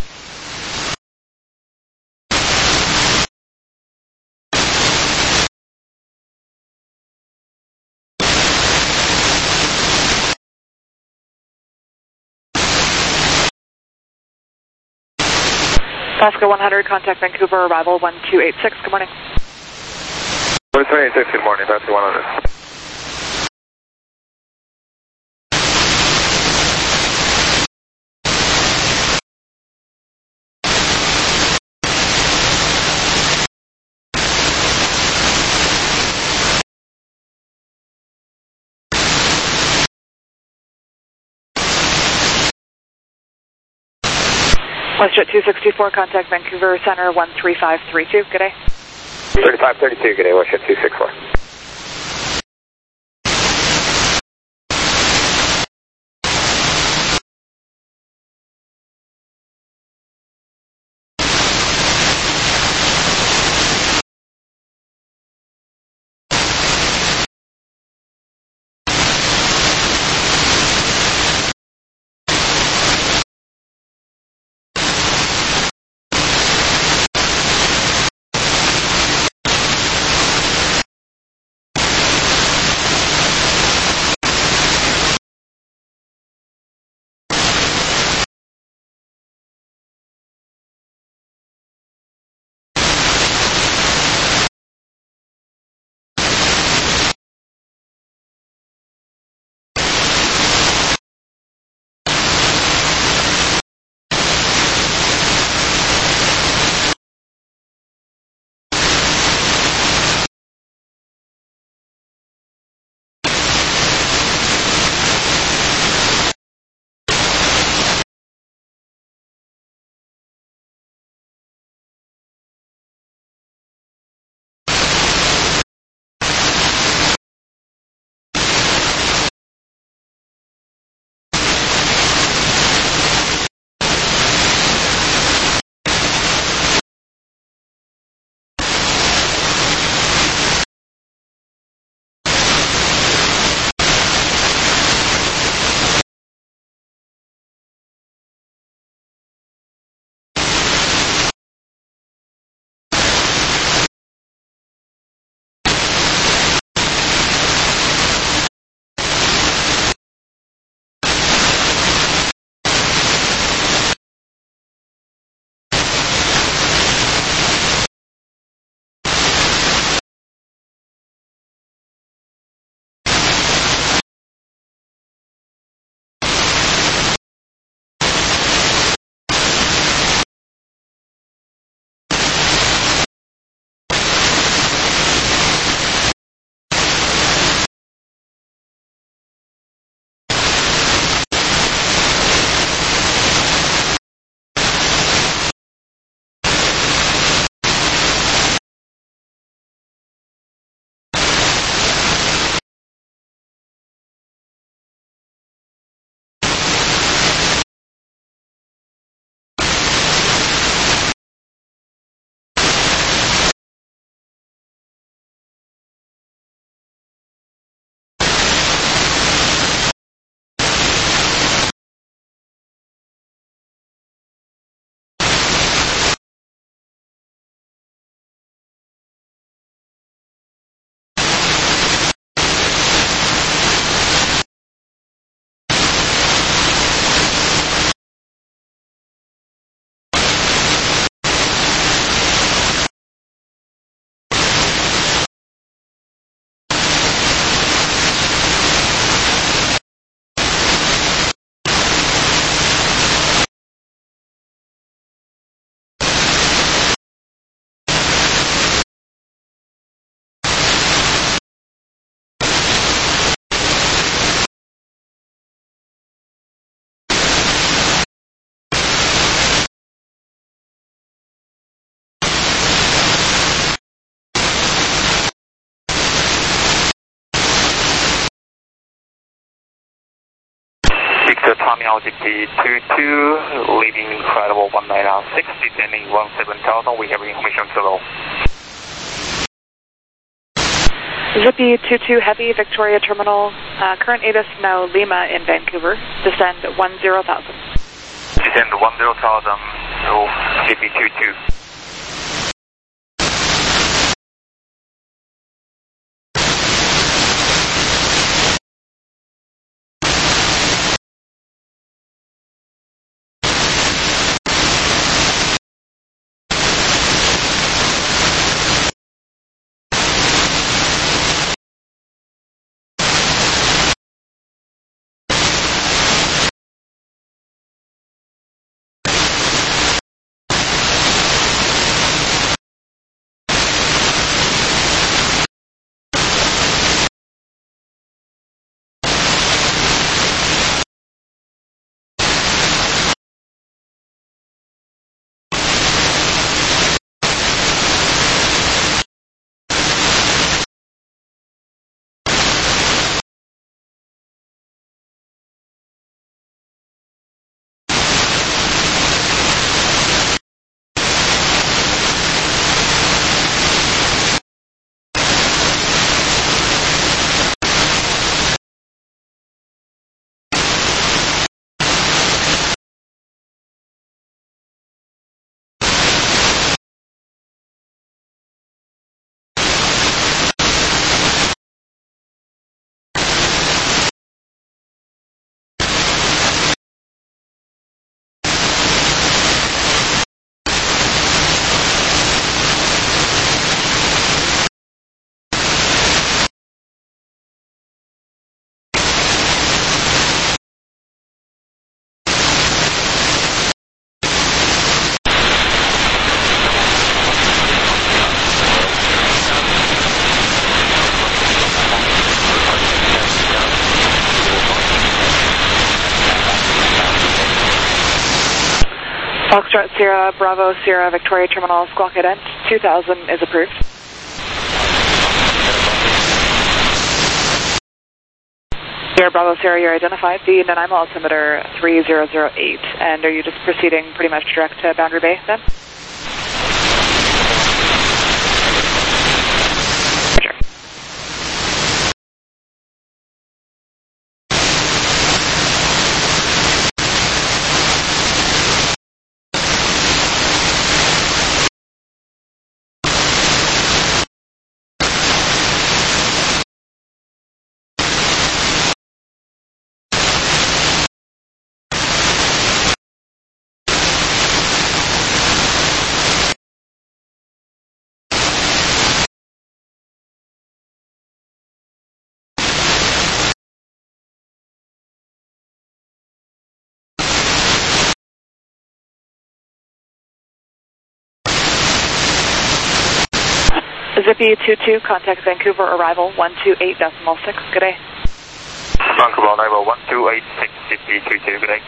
Pasco one hundred, contact Vancouver, arrival one two eight six, good morning. one two eight six, good morning, Pasco one hundred. WestJet two sixty-four, contact Vancouver Center one three five three two, good day. thirty-five thirty-two, good day, WestJet two sixty-four. So Tommy altitude two two, leading incredible one nine six, descending one seven thousand, we have information below. Zippy two two Heavy, Victoria Terminal, uh, current A T I S now Lima in Vancouver, descend one zero thousand. Descend one zero thousand, so Zippy two two. Foxtrot Sierra, Bravo Sierra, Victoria Terminal, squawk ident two thousand is approved. Sierra, Bravo Sierra, you're identified, the Nanaimo altimeter three zero zero eight, and are you just proceeding pretty much direct to Boundary Bay then? Zippy two two, contact Vancouver, arrival one two eight decimal six, good day. Vancouver, arrival one two eight six, Zippy two two, good day.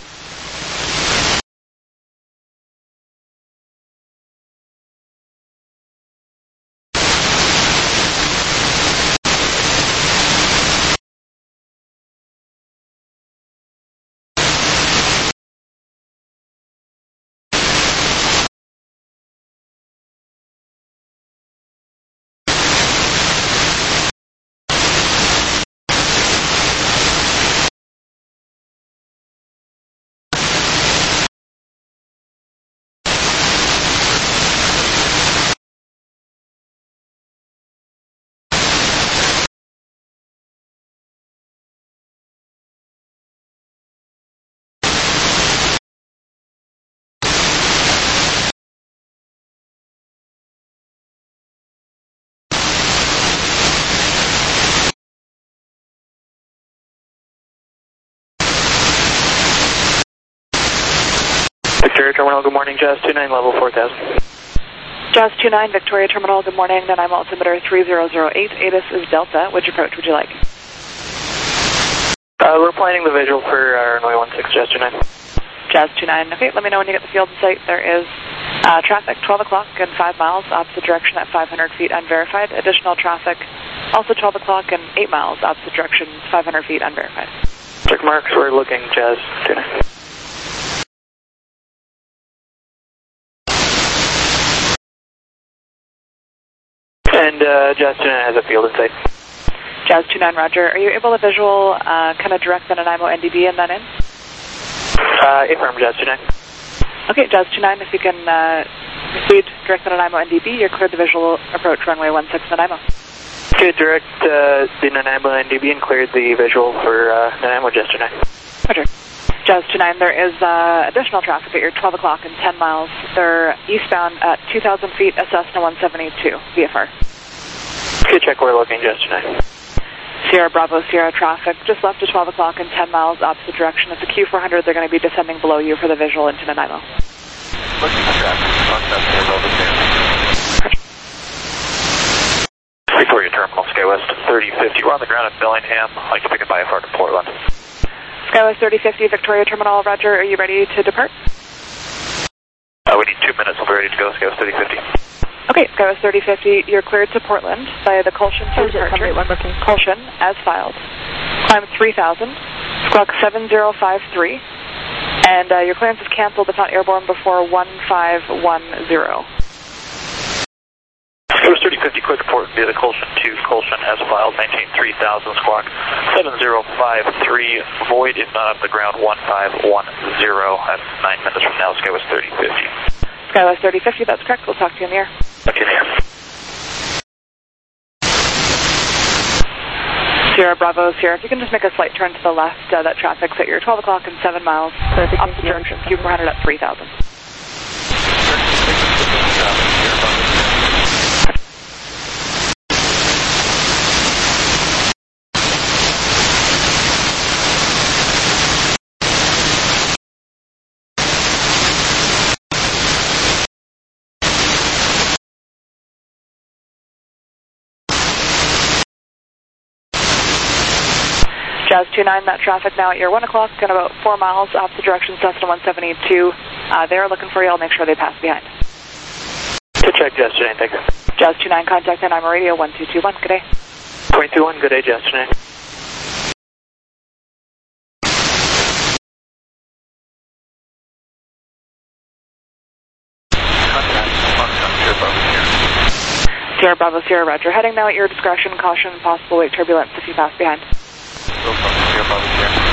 Victoria Terminal, good morning, Jazz two nine, level four thousand. Jazz two nine, Victoria Terminal, good morning, Nanaimo altimeter three zero zero eight, A T I S is Delta, which approach would you like? Uh, we're planning the visual for our runway one six, Jazz two nine. Jazz two nine, okay, let me know when you get the field in sight. There is uh, traffic twelve o'clock and five miles, opposite direction at five hundred feet, unverified. Additional traffic, also twelve o'clock and eight miles, opposite direction, five hundred feet, unverified. Check marks, we're looking Jazz two nine. And uh, Jazz two nine has a field in sight. Jazz two nine, roger. Are you able to visual uh, kind of direct the Nanaimo N D B and then in? Uh, affirm, Jazz two nine. Okay, Jazz two nine, if you can uh, proceed direct the Nanaimo N D B, you're cleared the visual approach runway one six Nanaimo. Okay, direct uh, the Nanaimo N D B and cleared the visual for uh, Nanaimo, Jazz two nine. Roger. Jazz two nine, there is uh, additional traffic at your twelve o'clock and ten miles. They're eastbound at two thousand feet, a Cessna one seventy-two, V F R. Okay, check, we're looking Jazz two nine. Sierra Bravo, Sierra traffic, just left at twelve o'clock and ten miles opposite direction. It's a Q four hundred, they're going to be descending below you for the visual into Nanaimo. Looking for traffic, contact Sierra Bravo, Sierra. Victoria Terminal, SkyWest thirty fifty. We're on the ground at Bellingham. I'd like to pick up I F R to Portland. SkyWest thirty fifty, Victoria Terminal, roger. Are you ready to depart? Uh, we need two minutes. We'll be ready to go. SkyWest thirty fifty. Okay, SkyWest thirty fifty, you're cleared to Portland via the Colshan two departure. Colshan, as filed. Climb three thousand, squawk seven zero five three, and uh, your clearance is canceled if not airborne before one five one zero. SkyWest thirty fifty, clear to Portland via the Colshan two, Colshan, as filed, maintain three thousand, squawk seven zero five three, void if not off the ground one five one zero. That's nine minutes from now, SkyWest thirty fifty. SkyWest thirty fifty, that's correct. We'll talk to you in the air. Okay, there. Sierra Bravo, Sierra, if you can just make a slight turn to the left, uh, that traffic's at your twelve o'clock and seven miles. Opposite direction, Q four hundred at three thousand. Jazz two nine, that traffic now at your one o'clock and about four miles opposite direction, Cessna one seventy-two. Uh, they're looking for you. I'll make sure they pass behind. To check, Jazz two nine, thank you. Jazz two nine, contact Nanaimo Radio one two two one. Good day. point two one, good day, Jazz two nine. Sierra Bravo, Sierra, roger. Heading now at your discretion. Caution, possible wake turbulence if you pass behind. Sierra Bravo, Sierra.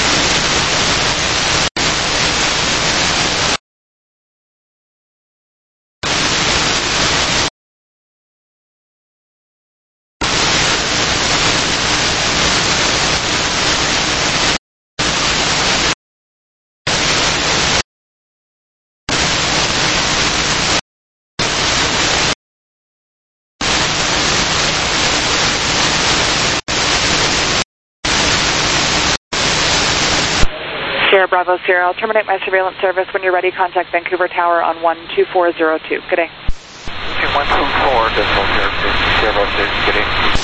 Sierra Bravo, Sierra, I'll terminate my surveillance service. When you're ready, contact Vancouver Tower on one two four zero two. Good day. Okay, one two four, decimal Sierra, Sierra Bravo, Sierra, good day.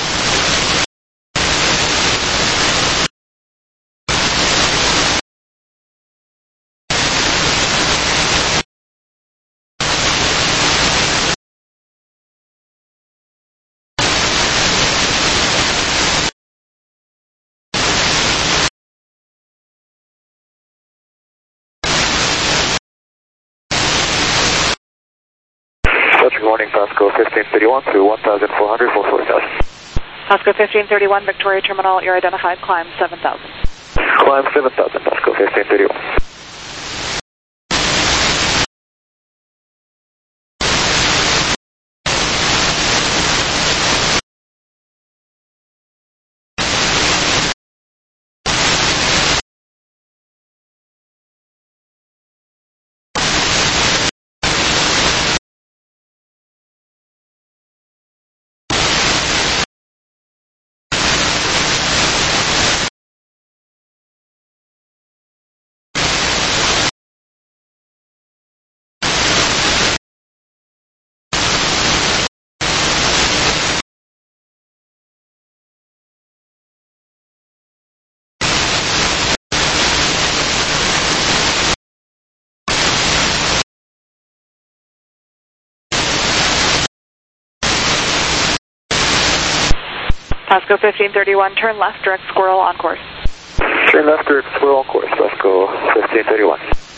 Good morning, Pasco fifteen thirty-one to one thousand four hundred for four thousand. Pasco fifteen thirty-one, Victoria Terminal, you're identified, climb seven thousand. Climb seven thousand, Pasco fifteen thirty-one. Pasco fifteen thirty-one, turn left, direct Squirrel on course. Three left, direct, we're on course, let's go fifteen thirty-one.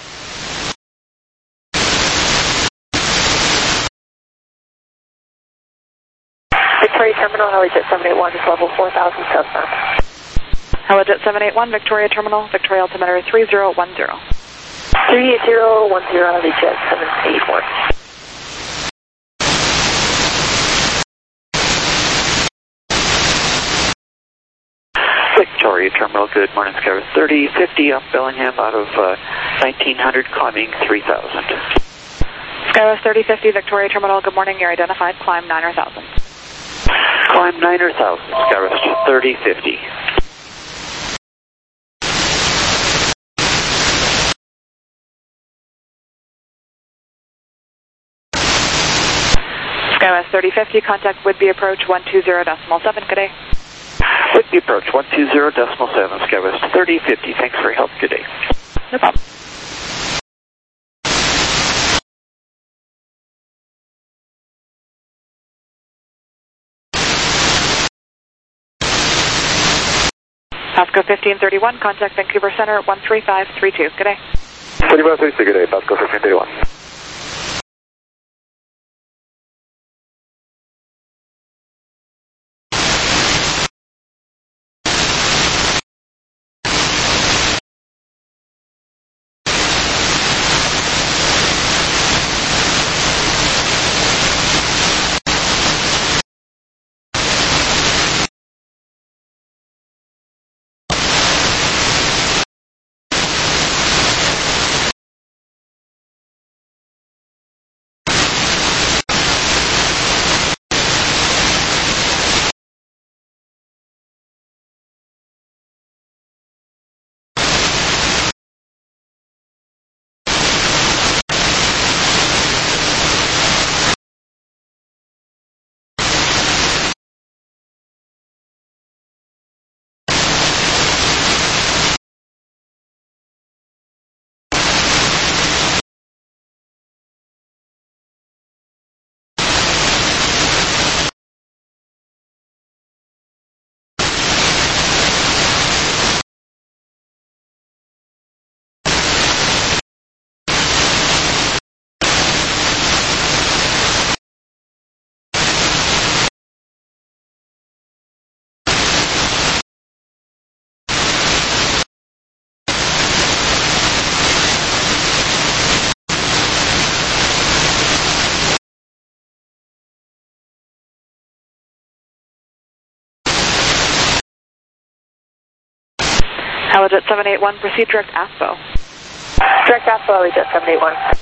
Victoria Terminal, Helijet seven eight one is level four thousand southbound. Helijet seven eight one, Victoria Terminal, Victoria altimeter three zero one zero. three zero one zero, Helijet seven eight one. Victoria Terminal, good morning, Skywest thirty fifty off Bellingham out of uh, nineteen hundred, climbing three thousand. Skywest thirty fifty, Victoria Terminal, good morning, you're identified, climb niner thousand. Climb niner thousand, Skywest thirty fifty. Skywest thirty fifty, contact Whidbey approach one two zero decimal seven, good day. Whidbey approach one two zero decimal seven, Skywest thirty fifty, thanks for your help, good day. No problem. Pasco fifteen thirty-one, contact Vancouver Center one three five three two, good day. thirty-one thirty-two, good day, Pasco fifteen thirty-one. Helijet seven eight one, proceed direct AFBO. Direct AFBO, Helijet seven eight one.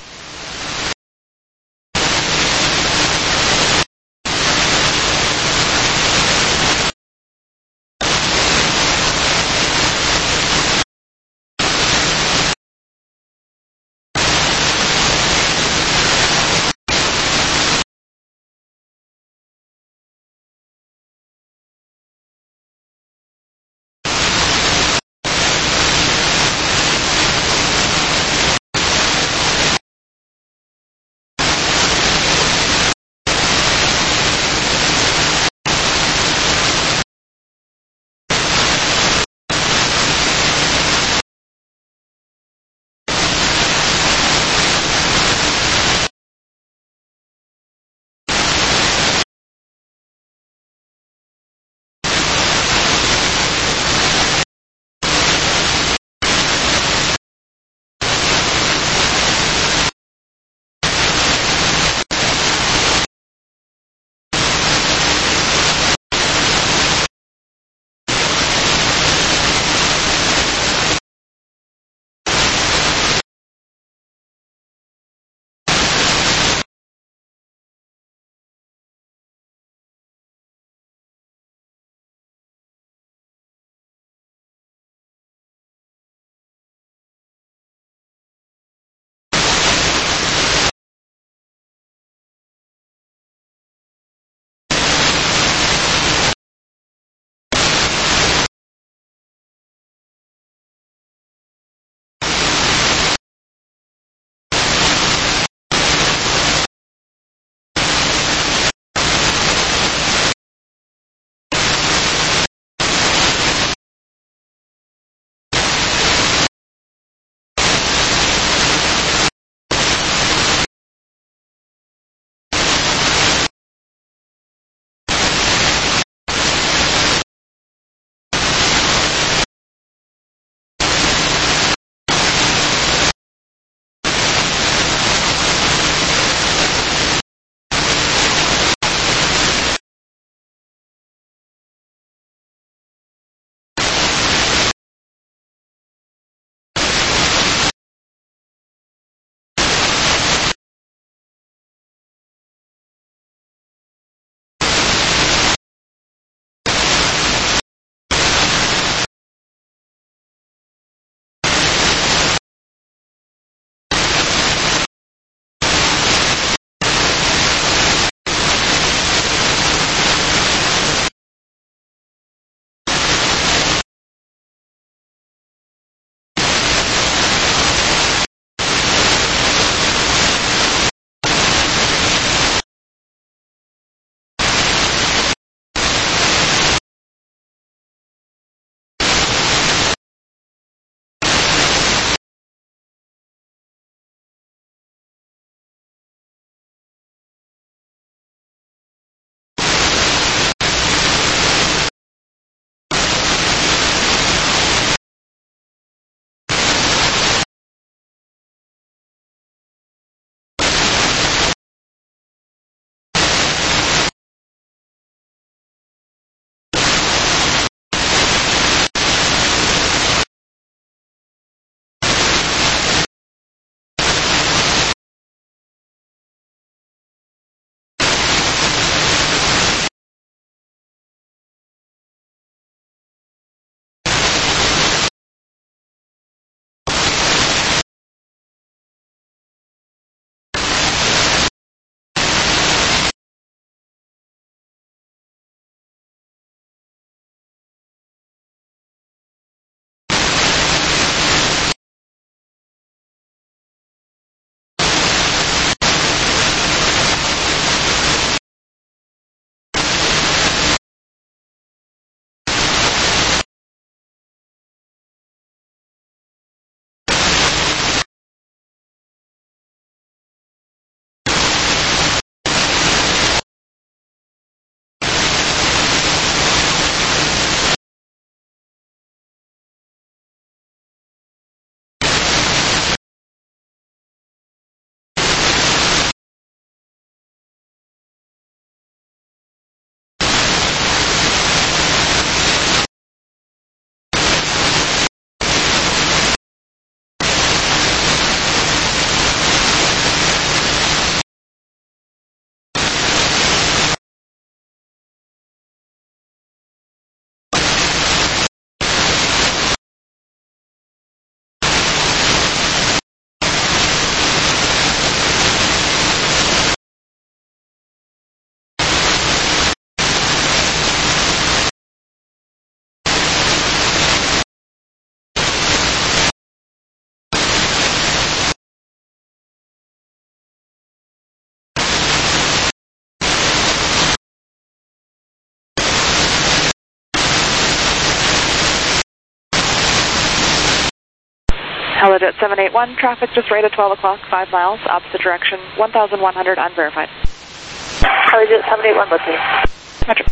Helijet seven eight one, traffic just right at twelve o'clock, five miles, opposite direction, one thousand one hundred, unverified. Helijet seven eight one, listening. Roger.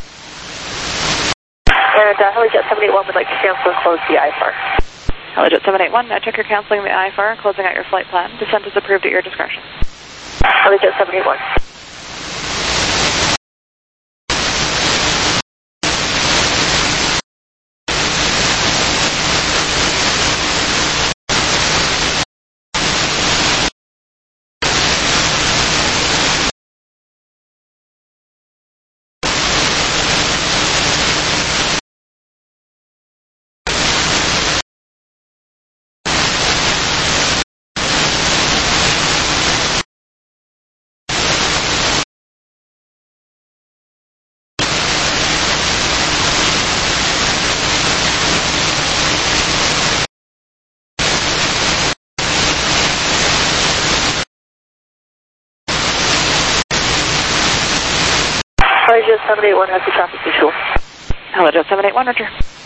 And uh, Helijet seven eight one would like to cancel and close the I F R. Helijet seven eight one, I check you're canceling the I F R, closing out your flight plan. Descent is approved at your discretion. Helijet seven eight one. Helijet seven eight one has the traffic visual. Helijet seven eight one, Roger.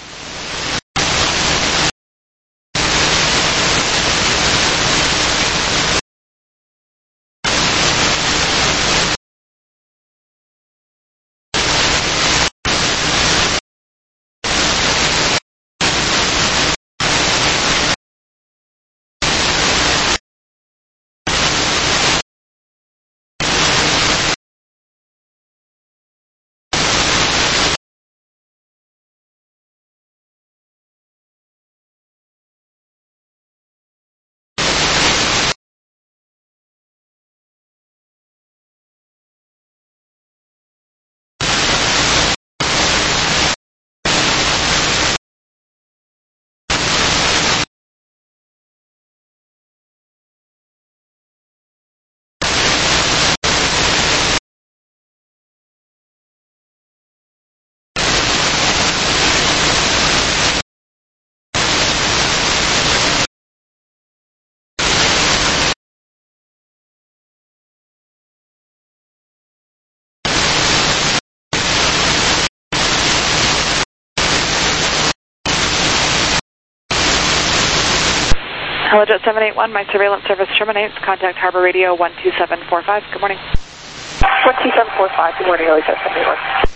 Helijet seven eight one, my surveillance service terminates. Contact Harbor Radio one two seven four five. Good morning. one two seven four five, good morning, Helijet seven eight one.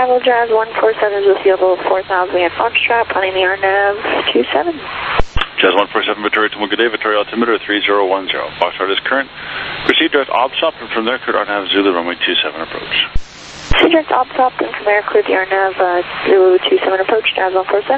Arrival Jazz one four seven is with you level four thousand at Foxtrot, planning the R N A V two seven. Jazz one four seven, Victoria to good day, Victoria altimeter three zero one zero. Foxtrot is current. Proceed direct OBSOP, and from there, cleared R N A V Zulu runway two seven approach. Proceed direct OBSOP, and from there, cleared the R N A V uh, Zulu two seven approach, Jazz one four seven.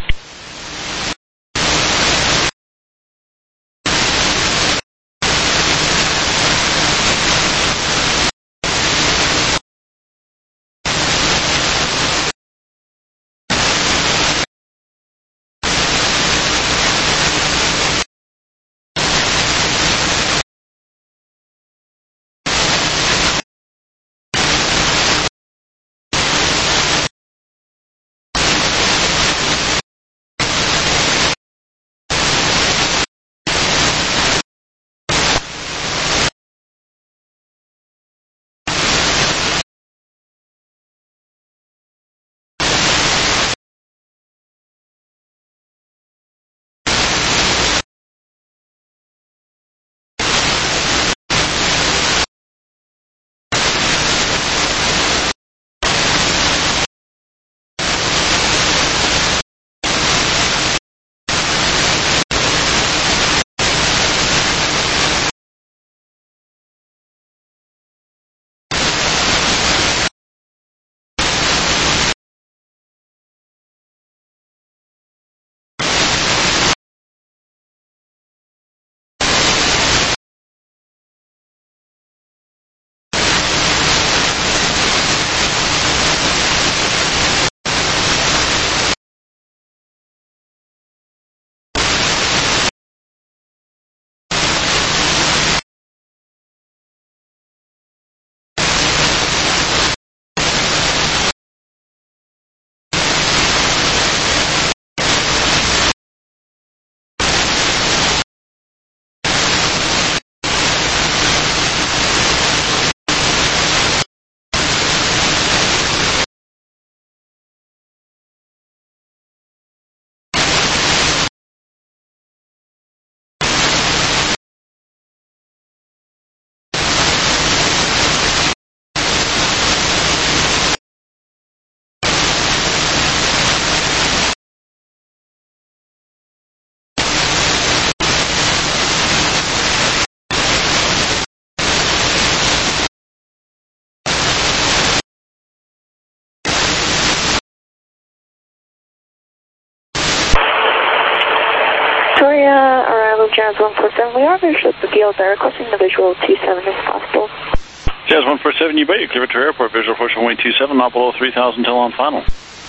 Victoria, Arrival Jazz one four seven, we are visual at the field there, requesting the visual two seven if possible. Jazz one four seven, you bet, you clear to airport, visual approach runway two seven, not below three thousand till on final.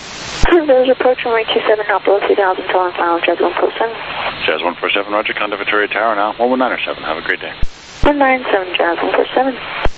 Visual approach runway two seven, not below three thousand till on final, Jazz one four seven. Jazz one four seven, roger, contact Victoria Tower now, one one nine seven, have a great day. one nine seven, Jazz one four seven.